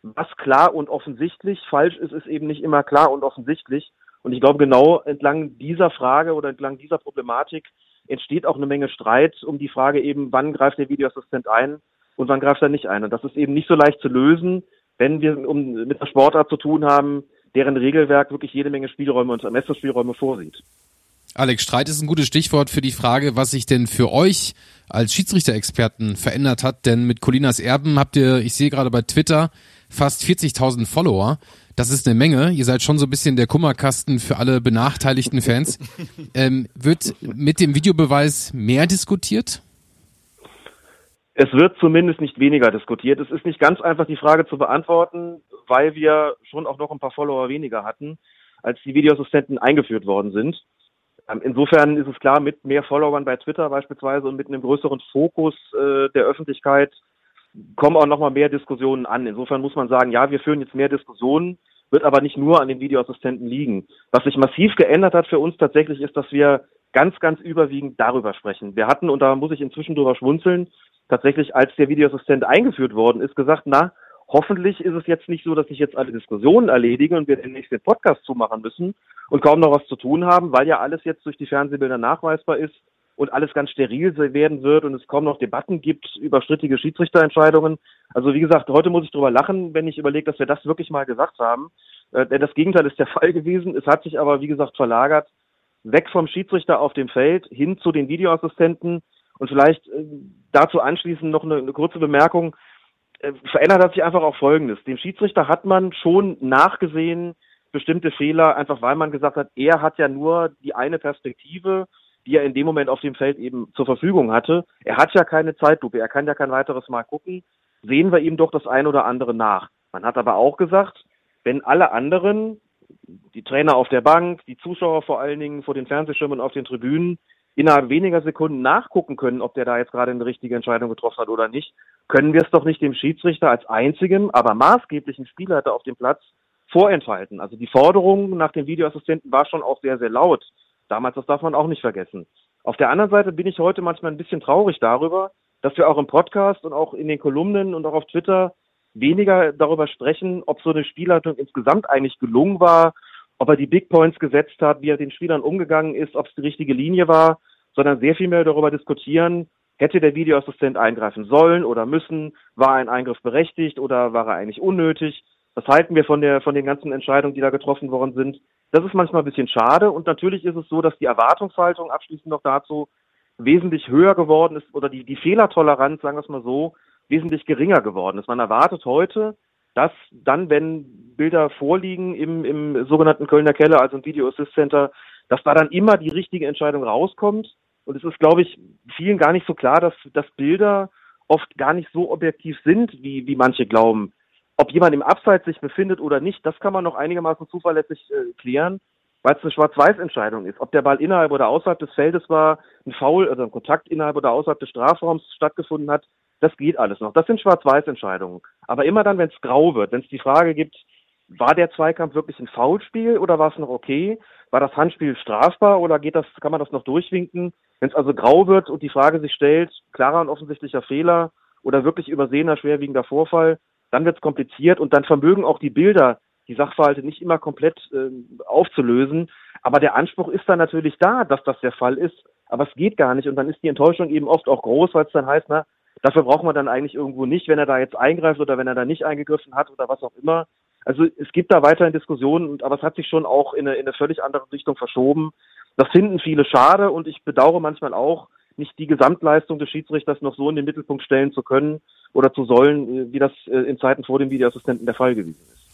was klar und offensichtlich falsch ist, ist eben nicht immer klar und offensichtlich. Und ich glaube, genau entlang dieser Frage oder entlang dieser Problematik entsteht auch eine Menge Streit um die Frage eben, wann greift der Videoassistent ein und wann greift er nicht ein. Und das ist eben nicht so leicht zu lösen, wenn wir um, mit einer Sportart zu tun haben, deren Regelwerk wirklich jede Menge Spielräume und Ermessensspielräume vorsieht. Alex, Streit ist ein gutes Stichwort für die Frage, was sich denn für euch als Schiedsrichterexperten verändert hat. Denn mit Colinas Erben habt ihr, ich sehe gerade bei Twitter, fast vierzigtausend Follower. Das ist eine Menge. Ihr seid schon so ein bisschen der Kummerkasten für alle benachteiligten Fans. Ähm, wird mit dem Videobeweis mehr diskutiert? Es wird zumindest nicht weniger diskutiert. Es ist nicht ganz einfach, die Frage zu beantworten, weil wir schon auch noch ein paar Follower weniger hatten, als die Videoassistenten eingeführt worden sind. Insofern ist es klar, mit mehr Followern bei Twitter beispielsweise und mit einem größeren Fokus äh, der Öffentlichkeit kommen auch nochmal mehr Diskussionen an. Insofern muss man sagen, ja, wir führen jetzt mehr Diskussionen, wird aber nicht nur an den Videoassistenten liegen. Was sich massiv geändert hat für uns tatsächlich ist, dass wir ganz, ganz überwiegend darüber sprechen. Wir hatten, und da muss ich inzwischen drüber schmunzeln, tatsächlich, als der Videoassistent eingeführt worden ist, gesagt, na, hoffentlich ist es jetzt nicht so, dass sich jetzt alle Diskussionen erledigen und wir demnächst den Podcast zumachen müssen und kaum noch was zu tun haben, weil ja alles jetzt durch die Fernsehbilder nachweisbar ist und alles ganz steril werden wird und es kaum noch Debatten gibt über strittige Schiedsrichterentscheidungen. Also wie gesagt, heute muss ich drüber lachen, wenn ich überlege, dass wir das wirklich mal gesagt haben. Äh, denn das Gegenteil ist der Fall gewesen. Es hat sich aber, wie gesagt, verlagert, weg vom Schiedsrichter auf dem Feld hin zu den Videoassistenten. Und vielleicht äh, dazu anschließend noch eine, eine kurze Bemerkung. Äh, verändert hat sich einfach auch Folgendes. Dem Schiedsrichter hat man schon nachgesehen, bestimmte Fehler, einfach weil man gesagt hat, er hat ja nur die eine Perspektive, die er in dem Moment auf dem Feld eben zur Verfügung hatte. Er hat ja keine Zeitlupe, er kann ja kein weiteres Mal gucken. Sehen wir ihm doch das ein oder andere nach. Man hat aber auch gesagt, wenn alle anderen, die Trainer auf der Bank, die Zuschauer vor allen Dingen vor den Fernsehschirmen auf den Tribünen, innerhalb weniger Sekunden nachgucken können, ob der da jetzt gerade eine richtige Entscheidung getroffen hat oder nicht, können wir es doch nicht dem Schiedsrichter als einzigem, aber maßgeblichen Spielleiter auf dem Platz vorenthalten. Also die Forderung nach dem Videoassistenten war schon auch sehr, sehr laut. Damals, das darf man auch nicht vergessen. Auf der anderen Seite bin ich heute manchmal ein bisschen traurig darüber, dass wir auch im Podcast und auch in den Kolumnen und auch auf Twitter weniger darüber sprechen, ob so eine Spielleitung insgesamt eigentlich gelungen war, ob er die Big Points gesetzt hat, wie er den Spielern umgegangen ist, ob es die richtige Linie war, sondern sehr viel mehr darüber diskutieren, hätte der Videoassistent eingreifen sollen oder müssen, war ein Eingriff berechtigt oder war er eigentlich unnötig? Was halten wir von der, von den ganzen Entscheidungen, die da getroffen worden sind? Das ist manchmal ein bisschen schade und natürlich ist es so, dass die Erwartungshaltung abschließend noch dazu wesentlich höher geworden ist oder die, die Fehlertoleranz, sagen wir es mal so, wesentlich geringer geworden ist. Man erwartet heute, dass dann, wenn Bilder vorliegen im, im sogenannten Kölner Keller, also im Video Assist Center, dass da dann immer die richtige Entscheidung rauskommt. Und es ist, glaube ich, vielen gar nicht so klar, dass, dass Bilder oft gar nicht so objektiv sind, wie, wie manche glauben. Ob jemand im Abseits sich befindet oder nicht, das kann man noch einigermaßen zuverlässig äh, klären, weil es eine Schwarz-Weiß-Entscheidung ist. Ob der Ball innerhalb oder außerhalb des Feldes war, ein Foul, also ein Kontakt innerhalb oder außerhalb des Strafraums stattgefunden hat, das geht alles noch. Das sind Schwarz-Weiß-Entscheidungen. Aber immer dann, wenn es grau wird, wenn es die Frage gibt, war der Zweikampf wirklich ein Foulspiel oder war es noch okay? War das Handspiel strafbar oder geht das, kann man das noch durchwinken? Wenn es also grau wird und die Frage sich stellt, klarer und offensichtlicher Fehler oder wirklich übersehener, schwerwiegender Vorfall, dann wird es kompliziert und dann vermögen auch die Bilder, die Sachverhalte nicht immer komplett äh, aufzulösen. Aber der Anspruch ist dann natürlich da, dass das der Fall ist. Aber es geht gar nicht und dann ist die Enttäuschung eben oft auch groß, weil es dann heißt, na, dafür braucht man dann eigentlich irgendwo nicht, wenn er da jetzt eingreift oder wenn er da nicht eingegriffen hat oder was auch immer. Also es gibt da weiterhin Diskussionen, aber es hat sich schon auch in eine, in eine völlig andere Richtung verschoben. Das finden viele schade und ich bedauere manchmal auch, nicht die Gesamtleistung des Schiedsrichters noch so in den Mittelpunkt stellen zu können oder zu sollen, wie das in Zeiten vor dem Videoassistenten der Fall gewesen ist.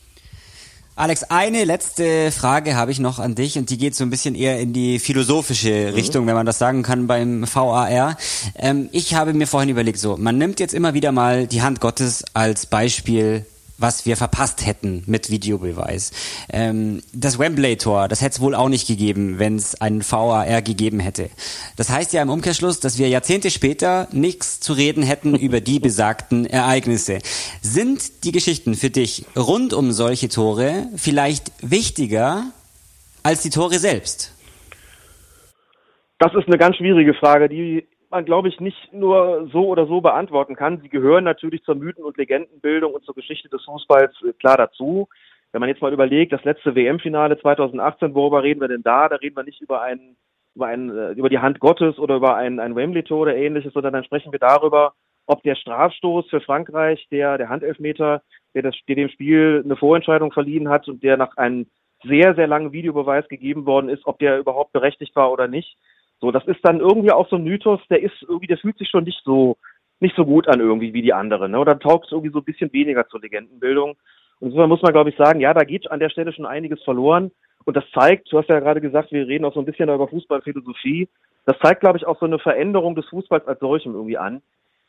Alex, eine letzte Frage habe ich noch an dich und die geht so ein bisschen eher in die philosophische Richtung, mhm. wenn man das sagen kann beim V A R. Ähm, ich habe mir vorhin überlegt, so, man nimmt jetzt immer wieder mal die Hand Gottes als Beispiel, was wir verpasst hätten mit Videobeweis. Ähm, das Wembley-Tor, das hätte es wohl auch nicht gegeben, wenn es einen V A R gegeben hätte. Das heißt ja im Umkehrschluss, dass wir Jahrzehnte später nichts zu reden hätten über die besagten Ereignisse. Sind die Geschichten für dich rund um solche Tore vielleicht wichtiger als die Tore selbst? Das ist eine ganz schwierige Frage, die man, glaube ich, nicht nur so oder so beantworten kann. Sie gehören natürlich zur Mythen- und Legendenbildung und zur Geschichte des Fußballs äh, klar dazu. Wenn man jetzt mal überlegt, das letzte W M-Finale zweitausendachtzehn, worüber reden wir denn da? Da reden wir nicht über einen, über einen, äh, über die Hand Gottes oder über ein, ein Wembley-Tor oder ähnliches, sondern dann sprechen wir darüber, ob der Strafstoß für Frankreich, der, der Handelfmeter, der, das, der dem Spiel eine Vorentscheidung verliehen hat und der nach einem sehr, sehr langen Videobeweis gegeben worden ist, ob der überhaupt berechtigt war oder nicht. So, das ist dann irgendwie auch so ein Mythos, der ist irgendwie, der fühlt sich schon nicht so, nicht so gut an irgendwie wie die anderen, ne? Oder taugt es irgendwie so ein bisschen weniger zur Legendenbildung. Und insofern muss man, glaube ich, sagen, ja, da geht an der Stelle schon einiges verloren. Und das zeigt, du hast ja gerade gesagt, wir reden auch so ein bisschen über Fußballphilosophie. Das zeigt, glaube ich, auch so eine Veränderung des Fußballs als solchem irgendwie an.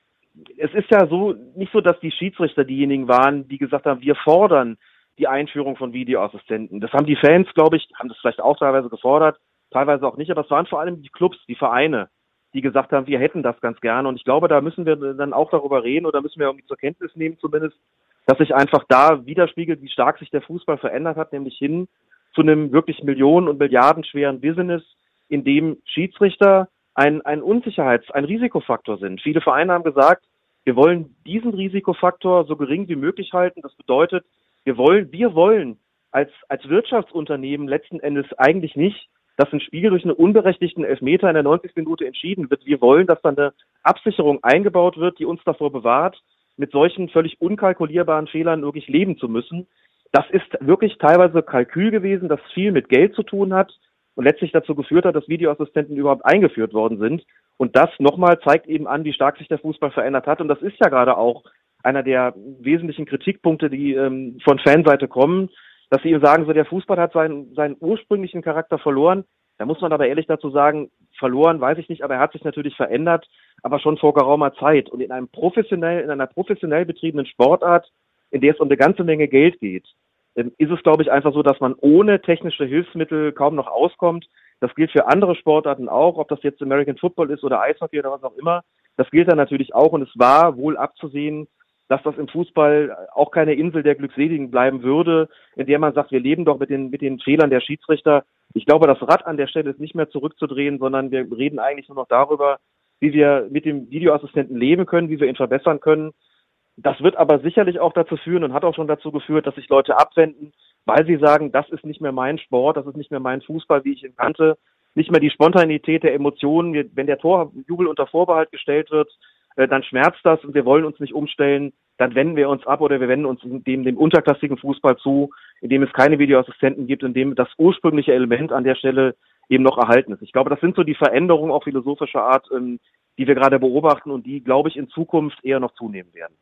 Es ist ja so, nicht so, dass die Schiedsrichter diejenigen waren, die gesagt haben, wir fordern die Einführung von Videoassistenten. Das haben die Fans, glaube ich, haben das vielleicht auch teilweise gefordert, teilweise auch nicht, aber es waren vor allem die Clubs, die Vereine, die gesagt haben, wir hätten das ganz gerne. Und ich glaube, da müssen wir dann auch darüber reden oder müssen wir irgendwie zur Kenntnis nehmen zumindest, dass sich einfach da widerspiegelt, wie stark sich der Fußball verändert hat, nämlich hin zu einem wirklich Millionen- und Milliardenschweren Business, in dem Schiedsrichter ein, ein Unsicherheits-, ein Risikofaktor sind. Viele Vereine haben gesagt, wir wollen diesen Risikofaktor so gering wie möglich halten. Das bedeutet, wir wollen, wir wollen als, als Wirtschaftsunternehmen letzten Endes eigentlich nicht, dass ein Spiel durch einen unberechtigten Elfmeter in der neunzigsten Minute entschieden wird. Wir wollen, dass da eine Absicherung eingebaut wird, die uns davor bewahrt, mit solchen völlig unkalkulierbaren Fehlern wirklich leben zu müssen. Das ist wirklich teilweise Kalkül gewesen, das viel mit Geld zu tun hat und letztlich dazu geführt hat, dass Videoassistenten überhaupt eingeführt worden sind. Und das nochmal zeigt eben an, wie stark sich der Fußball verändert hat. Und das ist ja gerade auch einer der wesentlichen Kritikpunkte, die ähm, von Fanseite kommen, dass sie eben sagen, so der Fußball hat seinen, seinen ursprünglichen Charakter verloren. Da muss man aber ehrlich dazu sagen, verloren weiß ich nicht, aber er hat sich natürlich verändert, aber schon vor geraumer Zeit. Und in einem professionell, in einer professionell betriebenen Sportart, in der es um eine ganze Menge Geld geht, ist es, glaube ich, einfach so, dass man ohne technische Hilfsmittel kaum noch auskommt. Das gilt für andere Sportarten auch, ob das jetzt American Football ist oder Eishockey oder was auch immer. Das gilt dann natürlich auch und es war wohl abzusehen, dass das im Fußball auch keine Insel der Glückseligen bleiben würde, in der man sagt, wir leben doch mit den, mit den Fehlern der Schiedsrichter. Ich glaube, das Rad an der Stelle ist nicht mehr zurückzudrehen, sondern wir reden eigentlich nur noch darüber, wie wir mit dem Videoassistenten leben können, wie wir ihn verbessern können. Das wird aber sicherlich auch dazu führen und hat auch schon dazu geführt, dass sich Leute abwenden, weil sie sagen, das ist nicht mehr mein Sport, das ist nicht mehr mein Fußball, wie ich ihn kannte, nicht mehr die Spontanität der Emotionen. Wenn der Torjubel unter Vorbehalt gestellt wird, dann schmerzt das und wir wollen uns nicht umstellen, dann wenden wir uns ab oder wir wenden uns dem, dem unterklassigen Fußball zu, in dem es keine Videoassistenten gibt, in dem das ursprüngliche Element an der Stelle eben noch erhalten ist. Ich glaube, das sind so die Veränderungen auch philosophischer Art, die wir gerade beobachten und die, glaube ich, in Zukunft eher noch zunehmen werden.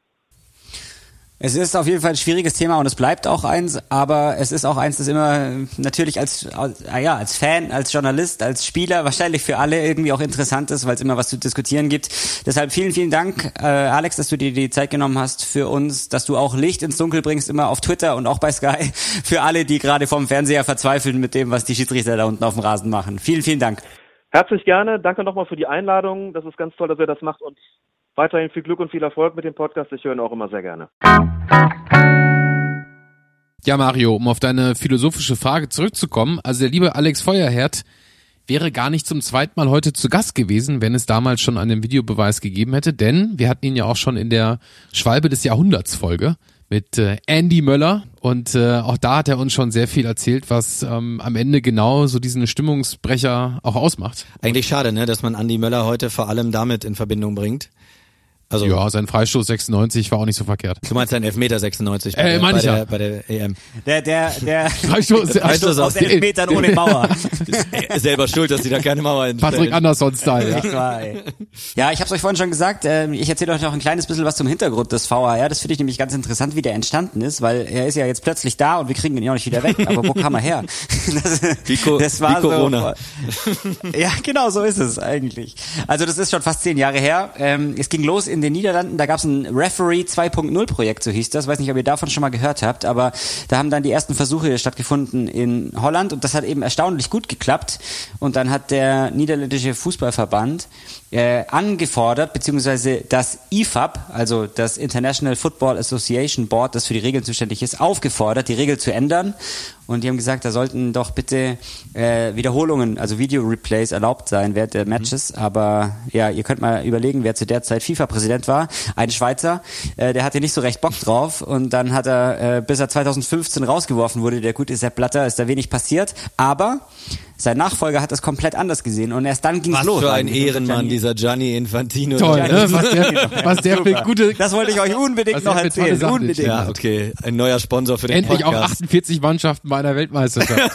Es ist auf jeden Fall ein schwieriges Thema und es bleibt auch eins, aber es ist auch eins, das immer natürlich als, als ja, als Fan, als Journalist, als Spieler wahrscheinlich für alle irgendwie auch interessant ist, weil es immer was zu diskutieren gibt. Deshalb vielen, vielen Dank, äh, Alex, dass du dir die Zeit genommen hast für uns, dass du auch Licht ins Dunkel bringst, immer auf Twitter und auch bei Sky, für alle, die gerade vom Fernseher verzweifeln mit dem, was die Schiedsrichter da unten auf dem Rasen machen. Vielen, vielen Dank. Herzlich gerne. Danke nochmal für die Einladung. Das ist ganz toll, dass ihr das macht und weiterhin viel Glück und viel Erfolg mit dem Podcast. Ich höre ihn auch immer sehr gerne. Ja, Mario, um auf deine philosophische Frage zurückzukommen. Also der liebe Alex Feuerherd wäre gar nicht zum zweiten Mal heute zu Gast gewesen, wenn es damals schon einen Videobeweis gegeben hätte. Denn wir hatten ihn ja auch schon in der Schwalbe des Jahrhunderts Folge mit äh, Andy Möller. Und äh, auch da hat er uns schon sehr viel erzählt, was ähm, am Ende genau so diesen Stimmungsbrecher auch ausmacht. Eigentlich schade, ne, dass man Andy Möller heute vor allem damit in Verbindung bringt. Also, ja, sein Freistoß sechsundneunzig war auch nicht so verkehrt. Du meinst sein Elfmeter sechsundneunzig bei, äh, der, mein bei, ich ja. der, bei der E M. Der, der, der Freistoß, Freistoß aus Elfmetern ohne Mauer. Selber schuld, dass die da keine Mauer hinstellen. Patrick Andersson-Style. Ja, ja, ja, ich habe es euch vorhin schon gesagt, äh, ich erzähle euch noch ein kleines bisschen was zum Hintergrund des V A R. Das finde ich nämlich ganz interessant, wie der entstanden ist, weil er ist ja jetzt plötzlich da und wir kriegen ihn ja auch nicht wieder weg. Aber wo kam er her? Das, wie, Co- das war wie Corona. So, ja, genau, so ist es eigentlich. Also das ist schon fast zehn Jahre her. Ähm, es ging los in in den Niederlanden, da gab es ein Referee zwei Punkt null Projekt, so hieß das. Weiß nicht, ob ihr davon schon mal gehört habt, aber da haben dann die ersten Versuche stattgefunden in Holland und das hat eben erstaunlich gut geklappt. Und dann hat der niederländische Fußballverband äh, angefordert, beziehungsweise das I F A B, also das International Football Association Board, das für die Regeln zuständig ist, aufgefordert, die Regel zu ändern. Und die haben gesagt, da sollten doch bitte äh, Wiederholungen, also Video-Replays erlaubt sein während der Matches. Mhm. Aber ja, ihr könnt mal überlegen, wer zu der Zeit FIFA-Präsident war. Ein Schweizer, äh, der hatte nicht so recht Bock drauf. Und dann hat er, äh, bis er zwanzig fünfzehn rausgeworfen wurde, der gute Sepp Blatter, ist da wenig passiert. Aber sein Nachfolger hat das komplett anders gesehen. Und erst dann ging's was los. Was für ein Ehrenmann, dieser Gianni Infantino. Toll, ne? Was der, was der für gute... Das wollte ich euch unbedingt noch erzählen. Unbedingt. Ja, okay. Ein neuer Sponsor für den Endlich Podcast. auch achtundvierzig Mannschaften bei einer Weltmeisterschaft.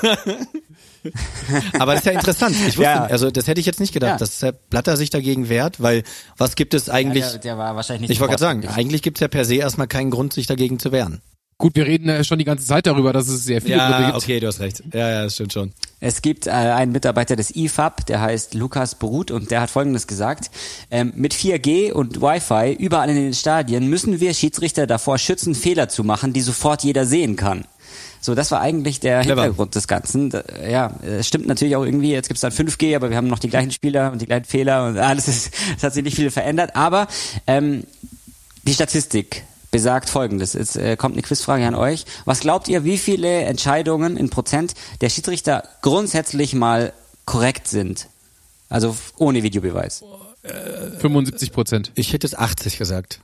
Aber das ist ja interessant. Ich wusste, ja. also das hätte ich jetzt nicht gedacht, ja. dass Sepp Blatter sich dagegen wehrt, weil was gibt es eigentlich? Ja, der, der war wahrscheinlich nicht ich wollte gerade sagen, eigentlich gibt es ja per se erstmal keinen Grund, sich dagegen zu wehren. Gut, wir reden ja schon die ganze Zeit darüber, dass es sehr viele ja, Gründe gibt. Okay, du hast recht. Ja, ja, das stimmt schon. Es gibt äh, einen Mitarbeiter des I F A B, der heißt Lukas Brut und der hat Folgendes gesagt. Ähm, mit vier G und Wi-Fi überall in den Stadien müssen wir Schiedsrichter davor schützen, Fehler zu machen, die sofort jeder sehen kann. So, das war eigentlich der Clever. Hintergrund des Ganzen. Ja, es stimmt natürlich auch irgendwie, jetzt gibt's dann fünf G, aber wir haben noch die gleichen Spieler und die gleichen Fehler und alles ist, es hat sich nicht viel verändert. Aber ähm, die Statistik besagt Folgendes. Jetzt äh, kommt eine Quizfrage an euch. Was glaubt ihr, wie viele Entscheidungen in Prozent der Schiedsrichter grundsätzlich mal korrekt sind? Also ohne Videobeweis. Äh, fünfundsiebzig Prozent. Ich hätte es achtzig gesagt.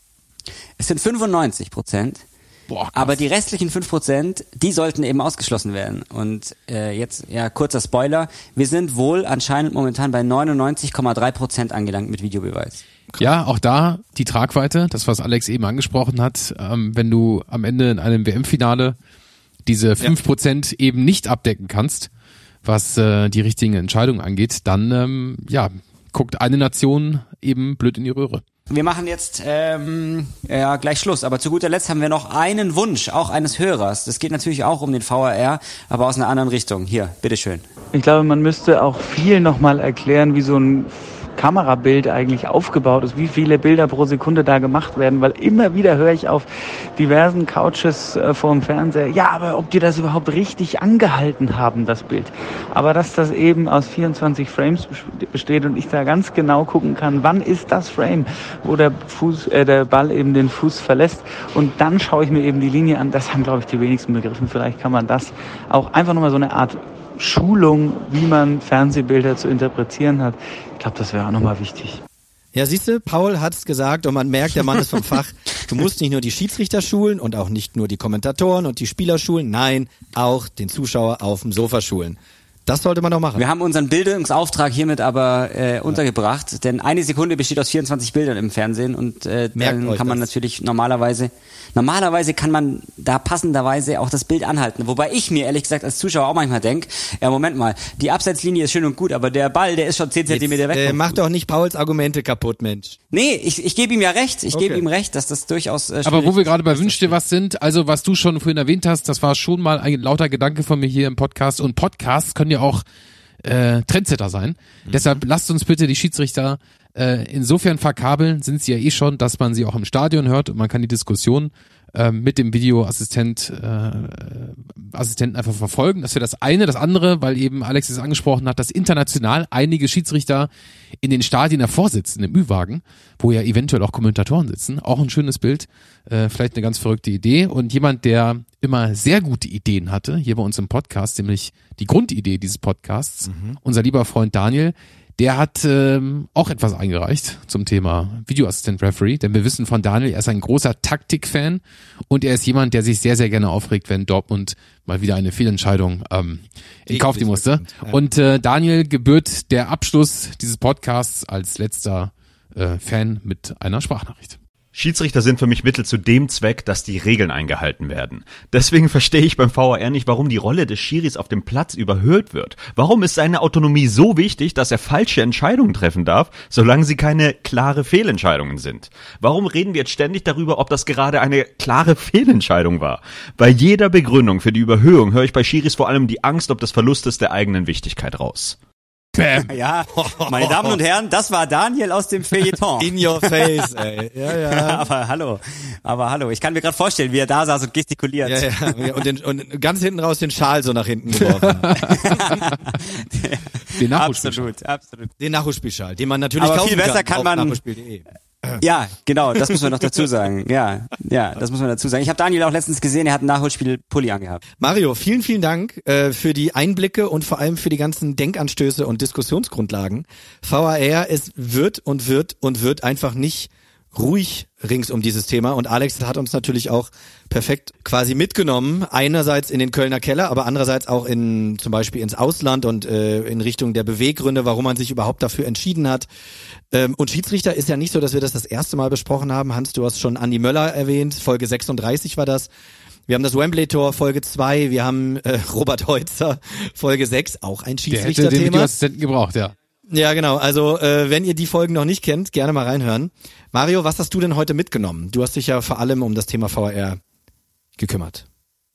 Es sind fünfundneunzig Prozent. Boah, aber die restlichen fünf Prozent, die sollten eben ausgeschlossen werden. Und äh, jetzt, ja, kurzer Spoiler. Wir sind wohl anscheinend momentan bei neunundneunzig Komma drei Prozent angelangt mit Videobeweis. Ja, auch da die Tragweite, das was Alex eben angesprochen hat, ähm, wenn du am Ende in einem W M-Finale diese fünf Prozent ja. eben nicht abdecken kannst, was äh, die richtigen Entscheidungen angeht, dann ähm, ja guckt eine Nation eben blöd in die Röhre. Wir machen jetzt ähm, ja gleich Schluss, aber zu guter Letzt haben wir noch einen Wunsch, auch eines Hörers. Das geht natürlich auch um den V A R, aber aus einer anderen Richtung. Hier, bitteschön. Ich glaube, man müsste auch viel nochmal erklären, wie so ein Kamerabild eigentlich aufgebaut ist, wie viele Bilder pro Sekunde da gemacht werden, weil immer wieder höre ich auf diversen Couches äh, vor dem Fernseher, ja, aber ob die das überhaupt richtig angehalten haben, das Bild. Aber dass das eben aus vierundzwanzig Frames besteht und ich da ganz genau gucken kann, wann ist das Frame, wo der Fuß, äh, der Ball eben den Fuß verlässt und dann schaue ich mir eben die Linie an, das haben, glaube ich, die wenigsten begriffen. Vielleicht kann man das auch einfach nochmal so eine Art Schulung, wie man Fernsehbilder zu interpretieren hat. Ich glaube, das wäre auch nochmal wichtig. Ja, siehst du, Paul hat es gesagt und man merkt, der Mann ist vom Fach. Du musst nicht nur die Schiedsrichter schulen und auch nicht nur die Kommentatoren und die Spieler schulen, nein, auch den Zuschauer auf dem Sofa schulen. Das sollte man doch machen. Wir haben unseren Bildungsauftrag hiermit aber äh, untergebracht, ja. Denn eine Sekunde besteht aus vierundzwanzig Bildern im Fernsehen und äh, dann kann man das. natürlich normalerweise, normalerweise kann man da passenderweise auch das Bild anhalten. Wobei ich mir ehrlich gesagt als Zuschauer auch manchmal denke, ja Moment mal, die Abseitslinie ist schön und gut, aber der Ball, der ist schon zehn Zentimeter weg. Äh, mach doch nicht Pauls Argumente kaputt, Mensch. Nee, ich, ich gebe ihm ja recht, ich okay. gebe ihm recht, dass das durchaus äh, aber wo wir gerade bei Wünsch dir was sind, also was du schon vorhin erwähnt hast, das war schon mal ein lauter Gedanke von mir hier im Podcast und Podcasts können ja auch Äh, Trendsetter sein. Mhm. Deshalb lasst uns bitte die Schiedsrichter äh, insofern verkabeln, sind sie ja eh schon, dass man sie auch im Stadion hört und man kann die Diskussion äh, mit dem Videoassistent äh, Assistenten einfach verfolgen. Das wäre das eine. Das andere, weil eben Alex es angesprochen hat, dass international einige Schiedsrichter in den Stadien davor sitzen, im Ü-Wagen, wo ja eventuell auch Kommentatoren sitzen. Auch ein schönes Bild. Äh, vielleicht eine ganz verrückte Idee. Und jemand, der immer sehr gute Ideen hatte, hier bei uns im Podcast, nämlich die Grundidee dieses Podcasts, mhm. unser lieber Freund Daniel, der hat ähm, auch etwas eingereicht zum Thema Videoassistent Referee, denn wir wissen von Daniel, er ist ein großer Taktikfan und er ist jemand, der sich sehr, sehr gerne aufregt, wenn Dortmund mal wieder eine Fehlentscheidung ähm, in Kauf nehmen musste. Ja. Und äh, Daniel gebührt der Abschluss dieses Podcasts als letzter äh, Fan mit einer Sprachnachricht. Schiedsrichter sind für mich Mittel zu dem Zweck, dass die Regeln eingehalten werden. Deswegen verstehe ich beim V A R nicht, warum die Rolle des Schiris auf dem Platz überhöht wird. Warum ist seine Autonomie so wichtig, dass er falsche Entscheidungen treffen darf, solange sie keine klare Fehlentscheidungen sind? Warum reden wir jetzt ständig darüber, ob das gerade eine klare Fehlentscheidung war? Bei jeder Begründung für die Überhöhung höre ich bei Schiris vor allem die Angst ob des Verlustes der eigenen Wichtigkeit raus. Bam. Ja, meine Damen und Herren, das war Daniel aus dem Feuilleton. In your face, ey. Ja, ja. aber hallo, aber hallo. Ich kann mir gerade vorstellen, wie er da saß und gestikuliert. Ja, ja. Und, den, und ganz hinten raus den Schal so nach hinten geworfen hat. Den Nachholspielschal. Absolut, absolut. Den Nachholspielschal, den man natürlich aber kaufen viel besser kann, kann man. Nachholspiel punkt de. Ja, genau, das muss man noch dazu sagen. Ja, ja, das muss man dazu sagen. Ich habe Daniel auch letztens gesehen, er hat einen Nachholspiel-Pulli angehabt. Mario, vielen, vielen Dank äh, für die Einblicke und vor allem für die ganzen Denkanstöße und Diskussionsgrundlagen. V A R, es wird und wird und wird einfach nicht ruhig rings um dieses Thema und Alex hat uns natürlich auch perfekt quasi mitgenommen, einerseits in den Kölner Keller, aber andererseits auch in zum Beispiel ins Ausland und äh, in Richtung der Beweggründe, warum man sich überhaupt dafür entschieden hat. Ähm, und Schiedsrichter ist ja nicht so, dass wir das das erste Mal besprochen haben. Hans, du hast schon Andi Möller erwähnt, Folge sechsunddreißig war das. Wir haben das Wembley-Tor, Folge zwei, wir haben äh, Robert Heutzer, Folge sechs, auch ein Schiedsrichterthema. Der hätte den Videoassistenten gebraucht, ja. Ja, genau. Also äh, wenn ihr die Folgen noch nicht kennt, gerne mal reinhören. Mario, was hast du denn heute mitgenommen? Du hast dich ja vor allem um das Thema V A R gekümmert.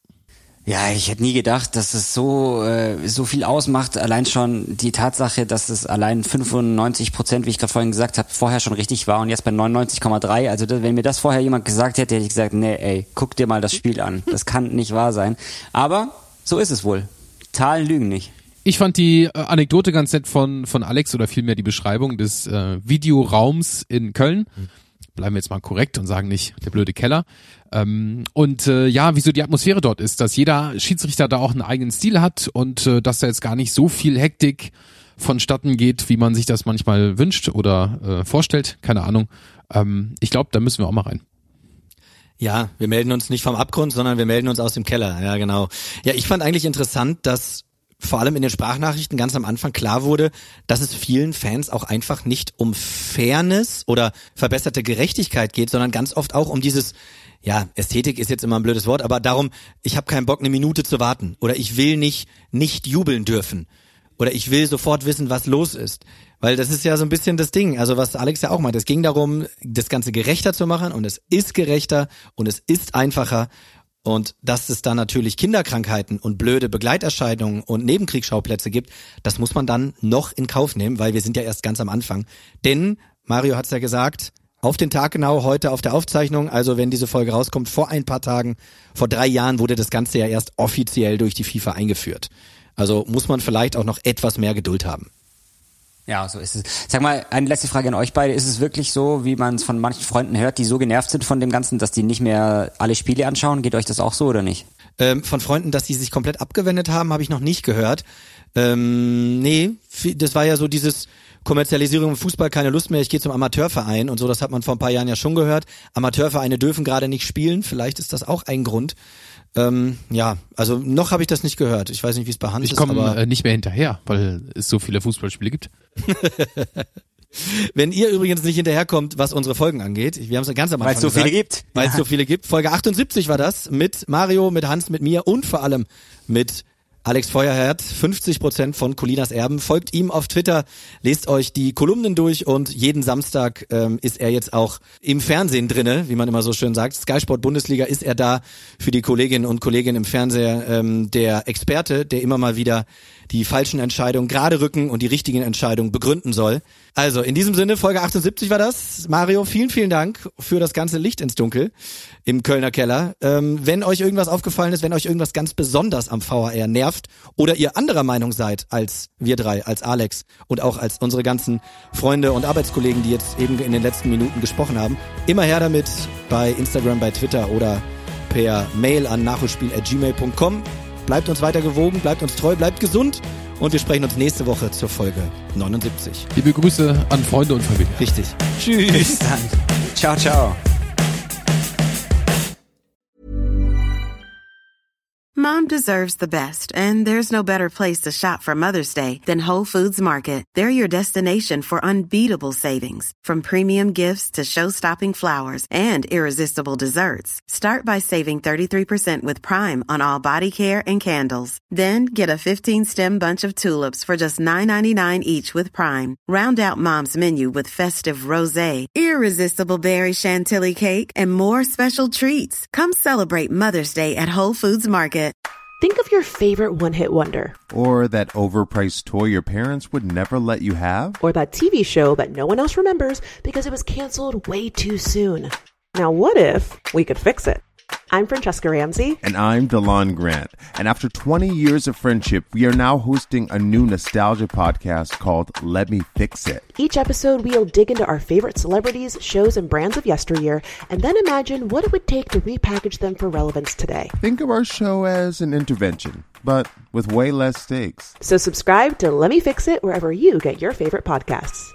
Ja, ich hätte nie gedacht, dass es so äh, so viel ausmacht. Allein schon die Tatsache, dass es allein fünfundneunzig Prozent, wie ich gerade vorhin gesagt habe, vorher schon richtig war und jetzt bei neunundneunzig Komma drei. Also das, wenn mir das vorher jemand gesagt hätte, hätte ich gesagt, nee, ey, guck dir mal das Spiel an. Das kann nicht wahr sein. Aber so ist es wohl. Zahlen lügen nicht. Ich fand die äh, Anekdote ganz nett von von Alex oder vielmehr die Beschreibung des äh, Videoraums in Köln. Bleiben wir jetzt mal korrekt und sagen nicht der blöde Keller. Ähm, und äh, ja, wieso die Atmosphäre dort ist, dass jeder Schiedsrichter da auch einen eigenen Stil hat und äh, dass da jetzt gar nicht so viel Hektik vonstatten geht, wie man sich das manchmal wünscht oder äh, vorstellt. Keine Ahnung. Ähm, ich glaube, da müssen wir auch mal rein. Ja, wir melden uns nicht vom Abgrund, sondern wir melden uns aus dem Keller. Ja, genau. Ja, ich fand eigentlich interessant, dass vor allem in den Sprachnachrichten ganz am Anfang klar wurde, dass es vielen Fans auch einfach nicht um Fairness oder verbesserte Gerechtigkeit geht, sondern ganz oft auch um dieses, ja, Ästhetik ist jetzt immer ein blödes Wort, aber darum, ich habe keinen Bock, eine Minute zu warten oder ich will nicht nicht jubeln dürfen oder ich will sofort wissen, was los ist. Weil das ist ja so ein bisschen das Ding, also was Alex ja auch meint, es ging darum, das Ganze gerechter zu machen und es ist gerechter und es ist einfacher. Und dass es da natürlich Kinderkrankheiten und blöde Begleiterscheinungen und Nebenkriegsschauplätze gibt, das muss man dann noch in Kauf nehmen, weil wir sind ja erst ganz am Anfang. Denn, Mario hat's ja gesagt, auf den Tag genau heute auf der Aufzeichnung, also wenn diese Folge rauskommt, vor ein paar Tagen, vor drei Jahren wurde das Ganze ja erst offiziell durch die FIFA eingeführt. Also muss man vielleicht auch noch etwas mehr Geduld haben. Ja, so ist es. Sag mal, eine letzte Frage an euch beide. Ist es wirklich so, wie man es von manchen Freunden hört, die so genervt sind von dem Ganzen, dass die nicht mehr alle Spiele anschauen? Geht euch das auch so oder nicht? Ähm, von Freunden, dass die sich komplett abgewendet haben, habe ich noch nicht gehört. Ähm, nee, das war ja so dieses Kommerzialisierung im Fußball, keine Lust mehr, ich gehe zum Amateurverein und so, das hat man vor ein paar Jahren ja schon gehört. Amateurvereine dürfen gerade nicht spielen, vielleicht ist das auch ein Grund. Ähm, ja, also noch habe ich das nicht gehört. Ich weiß nicht, wie es bei Hans ich ist. Ich komme aber äh, nicht mehr hinterher, weil es so viele Fußballspiele gibt. Wenn ihr übrigens nicht hinterherkommt, was unsere Folgen angeht, wir haben es ganz am Anfang gesagt. Weil es so viele gibt. Weil es so viele gibt. Folge achtundsiebzig war das, mit Mario, mit Hans, mit mir und vor allem mit Alex Feuerherd, fünfzig Prozent von Colinas Erben. Folgt ihm auf Twitter, lest euch die Kolumnen durch und jeden Samstag ähm, ist er jetzt auch im Fernsehen drinne, wie man immer so schön sagt. Sky Sport Bundesliga ist er da für die Kolleginnen und Kollegen im Fernseher ähm, der Experte, der immer mal wieder die falschen Entscheidungen gerade rücken und die richtigen Entscheidungen begründen soll. Also in diesem Sinne, Folge achtundsiebzig war das. Mario, vielen, vielen Dank für das ganze Licht ins Dunkel im Kölner Keller. Ähm, wenn euch irgendwas aufgefallen ist, wenn euch irgendwas ganz besonders am V A R nervt oder ihr anderer Meinung seid als wir drei, als Alex und auch als unsere ganzen Freunde und Arbeitskollegen, die jetzt eben in den letzten Minuten gesprochen haben, immer her damit bei Instagram, bei Twitter oder per Mail an nachholspiel at gmail punkt com. Bleibt uns weiter gewogen, bleibt uns treu, bleibt gesund und wir sprechen uns nächste Woche zur Folge neunundsiebzig. Liebe Grüße an Freunde und Familie. Richtig. Tschüss. Bis dann. Ciao, ciao. Mom deserves the best, and there's no better place to shop for Mother's Day than Whole Foods Market. They're your destination for unbeatable savings, from premium gifts to show-stopping flowers and irresistible desserts. Start by saving thirty-three percent with Prime on all body care and candles. Then get a fifteen-stem bunch of tulips for just nine ninety-nine each with Prime. Round out Mom's menu with festive rosé, irresistible berry chantilly cake, and more special treats. Come celebrate Mother's Day at Whole Foods Market. Think of your favorite one-hit wonder. Or that overpriced toy your parents would never let you have. Or that T V show that no one else remembers because it was canceled way too soon. Now what if we could fix it? I'm Francesca Ramsey. And I'm DeLon Grant. And after twenty years of friendship, we are now hosting a new nostalgia podcast called Let Me Fix It. Each episode, we'll dig into our favorite celebrities, shows, and brands of yesteryear, and then imagine what it would take to repackage them for relevance today. Think of our show as an intervention, but with way less stakes. So subscribe to Let Me Fix It wherever you get your favorite podcasts.